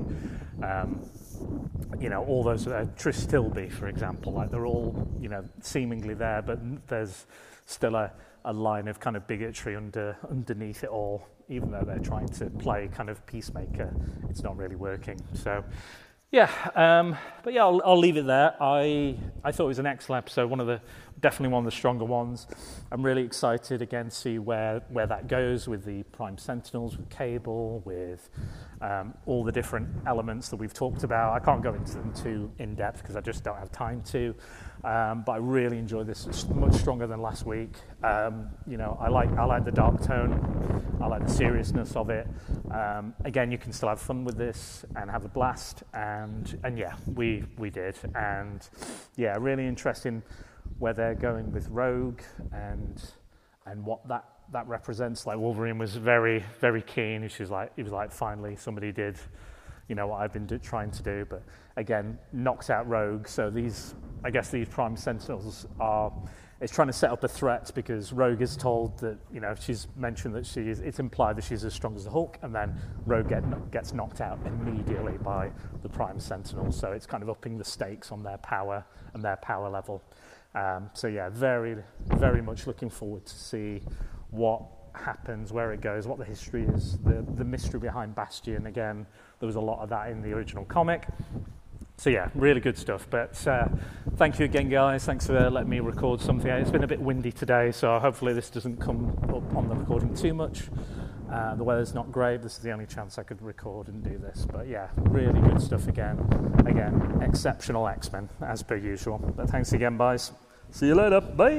um, you know, all those, uh, Tris Tilby, for example, like they're all, you know, seemingly there, but there's still a, a line of kind of bigotry under underneath it all, even though they're trying to play kind of peacemaker. It's not really working. So, yeah, um, but yeah, I'll, I'll leave it there. I I thought it was an excellent episode, one of the definitely one of the stronger ones. I'm really excited again to see where where that goes with the Prime Sentinels, with Cable, with um, all the different elements that we've talked about. I can't go into them too in depth because I just don't have time to. Um, but I really enjoyed this. It's much stronger than last week. Um, you know, I like I like the dark tone. I like the seriousness of it. Um, again, you can still have fun with this and have a blast. And and yeah, we we did. And yeah, really interesting where they're going with Rogue and and what that that represents. Like Wolverine was very very keen. She was like he was like finally somebody did, you know, what I've been do, trying to do. But again, knocks out Rogue. So these, I guess these Prime Sentinels are, it's trying to set up a threat because Rogue is told that, you know, she's mentioned that she is, it's implied that she's as strong as the Hulk, and then Rogue get, gets knocked out immediately by the Prime Sentinels. So it's kind of upping the stakes on their power and their power level. Um, so yeah, very, very much looking forward to see what happens, where it goes, what the history is, the, the mystery behind Bastion. Again, there was a lot of that in the original comic. So yeah, really good stuff. But uh, thank you again, guys. Thanks for letting me record something. It's been a bit windy today, so hopefully this doesn't come up on the recording too much. Uh, the weather's not great. This is the only chance I could record and do this. But yeah, really good stuff again. Again, exceptional X-Men, as per usual. But thanks again, guys. See you later. Bye.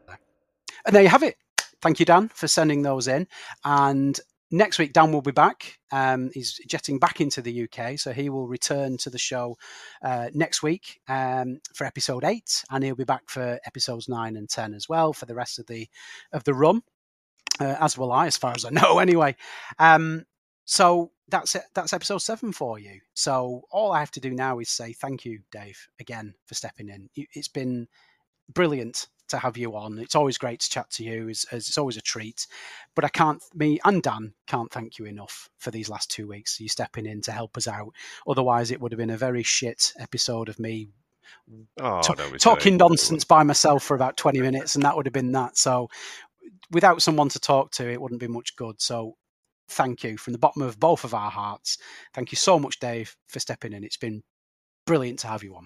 And there you have it. Thank you, Dan, for sending those in. And next week, Dan will be back. Um, he's jetting back into the U K, so he will return to the show uh, next week um, for episode eight, and he'll be back for episodes nine and ten as well for the rest of the of the run, uh, as will I, as far as I know, anyway. Um, so that's it. That's episode seven for you. So all I have to do now is say thank you, Dave, again for stepping in. It's been brilliant to have you on. It's always great to chat to you. It's, it's always a treat. But I can't, me and Dan can't thank you enough for these last two weeks. You stepping in to help us out. Otherwise, it would have been a very shit episode of me oh, t- no, talking no, nonsense by myself for about twenty minutes, and that would have been that. So without someone to talk to, it wouldn't be much good. So thank you from the bottom of both of our hearts. Thank you so much, Dave, for stepping in. It's been brilliant to have you on.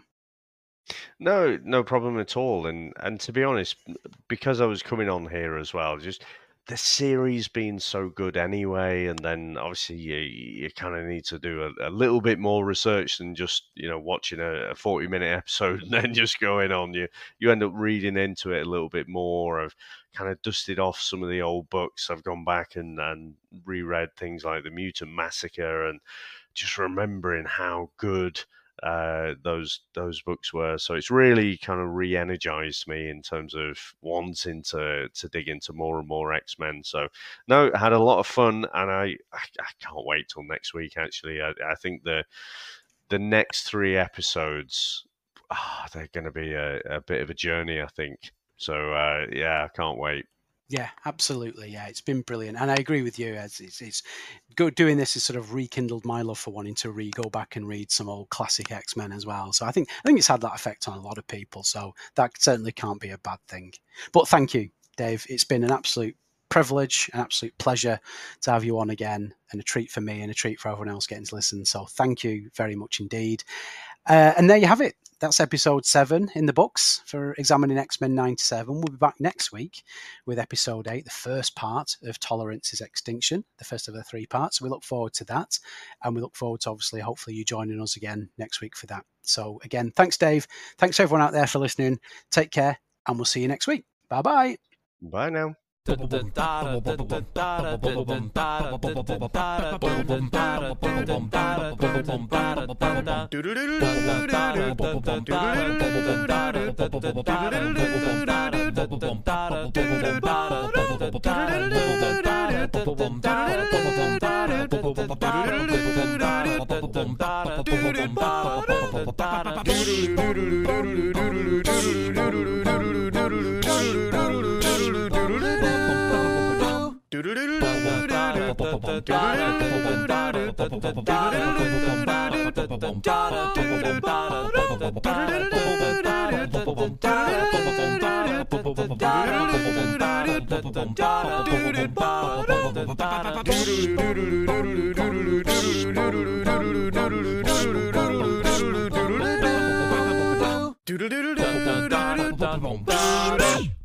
No, no problem at all. And and to be honest, because I was coming on here as well, just the series being so good anyway, and then obviously you, you kind of need to do a, a little bit more research than just, you know, watching a, a forty minute episode and then just going on. You you end up reading into it a little bit more. I've kind of dusted off some of the old books. I've gone back and, and reread things like The Mutant Massacre, and just remembering how good uh those those books were. So it's really kind of re-energized me in terms of wanting to to dig into more and more X-Men. So no, had a lot of fun, and I I, I can't wait till next week. Actually, I, I think the the next three episodes, oh, they're going to be a, a bit of a journey, I think. So uh yeah, I can't wait. Yeah, absolutely. Yeah, it's been brilliant, and I agree with you. It's, it's, it's go, doing this has sort of rekindled my love for wanting to re go back and read some old classic X-Men as well. So I think I think it's had that effect on a lot of people. So that certainly can't be a bad thing. But thank you, Dave. It's been an absolute privilege, an absolute pleasure to have you on again, and a treat for me and a treat for everyone else getting to listen. So thank you very much indeed. Uh, and there you have it. That's episode seven in the books for Examining X-Men ninety-seven. We'll be back next week with episode eight, the first part of Tolerance's Extinction, the first of the three parts. We look forward to that. And we look forward to, obviously, hopefully you joining us again next week for that. So again, thanks, Dave. Thanks everyone out there for listening. Take care, and we'll see you next week. Bye-bye. Bye now. Do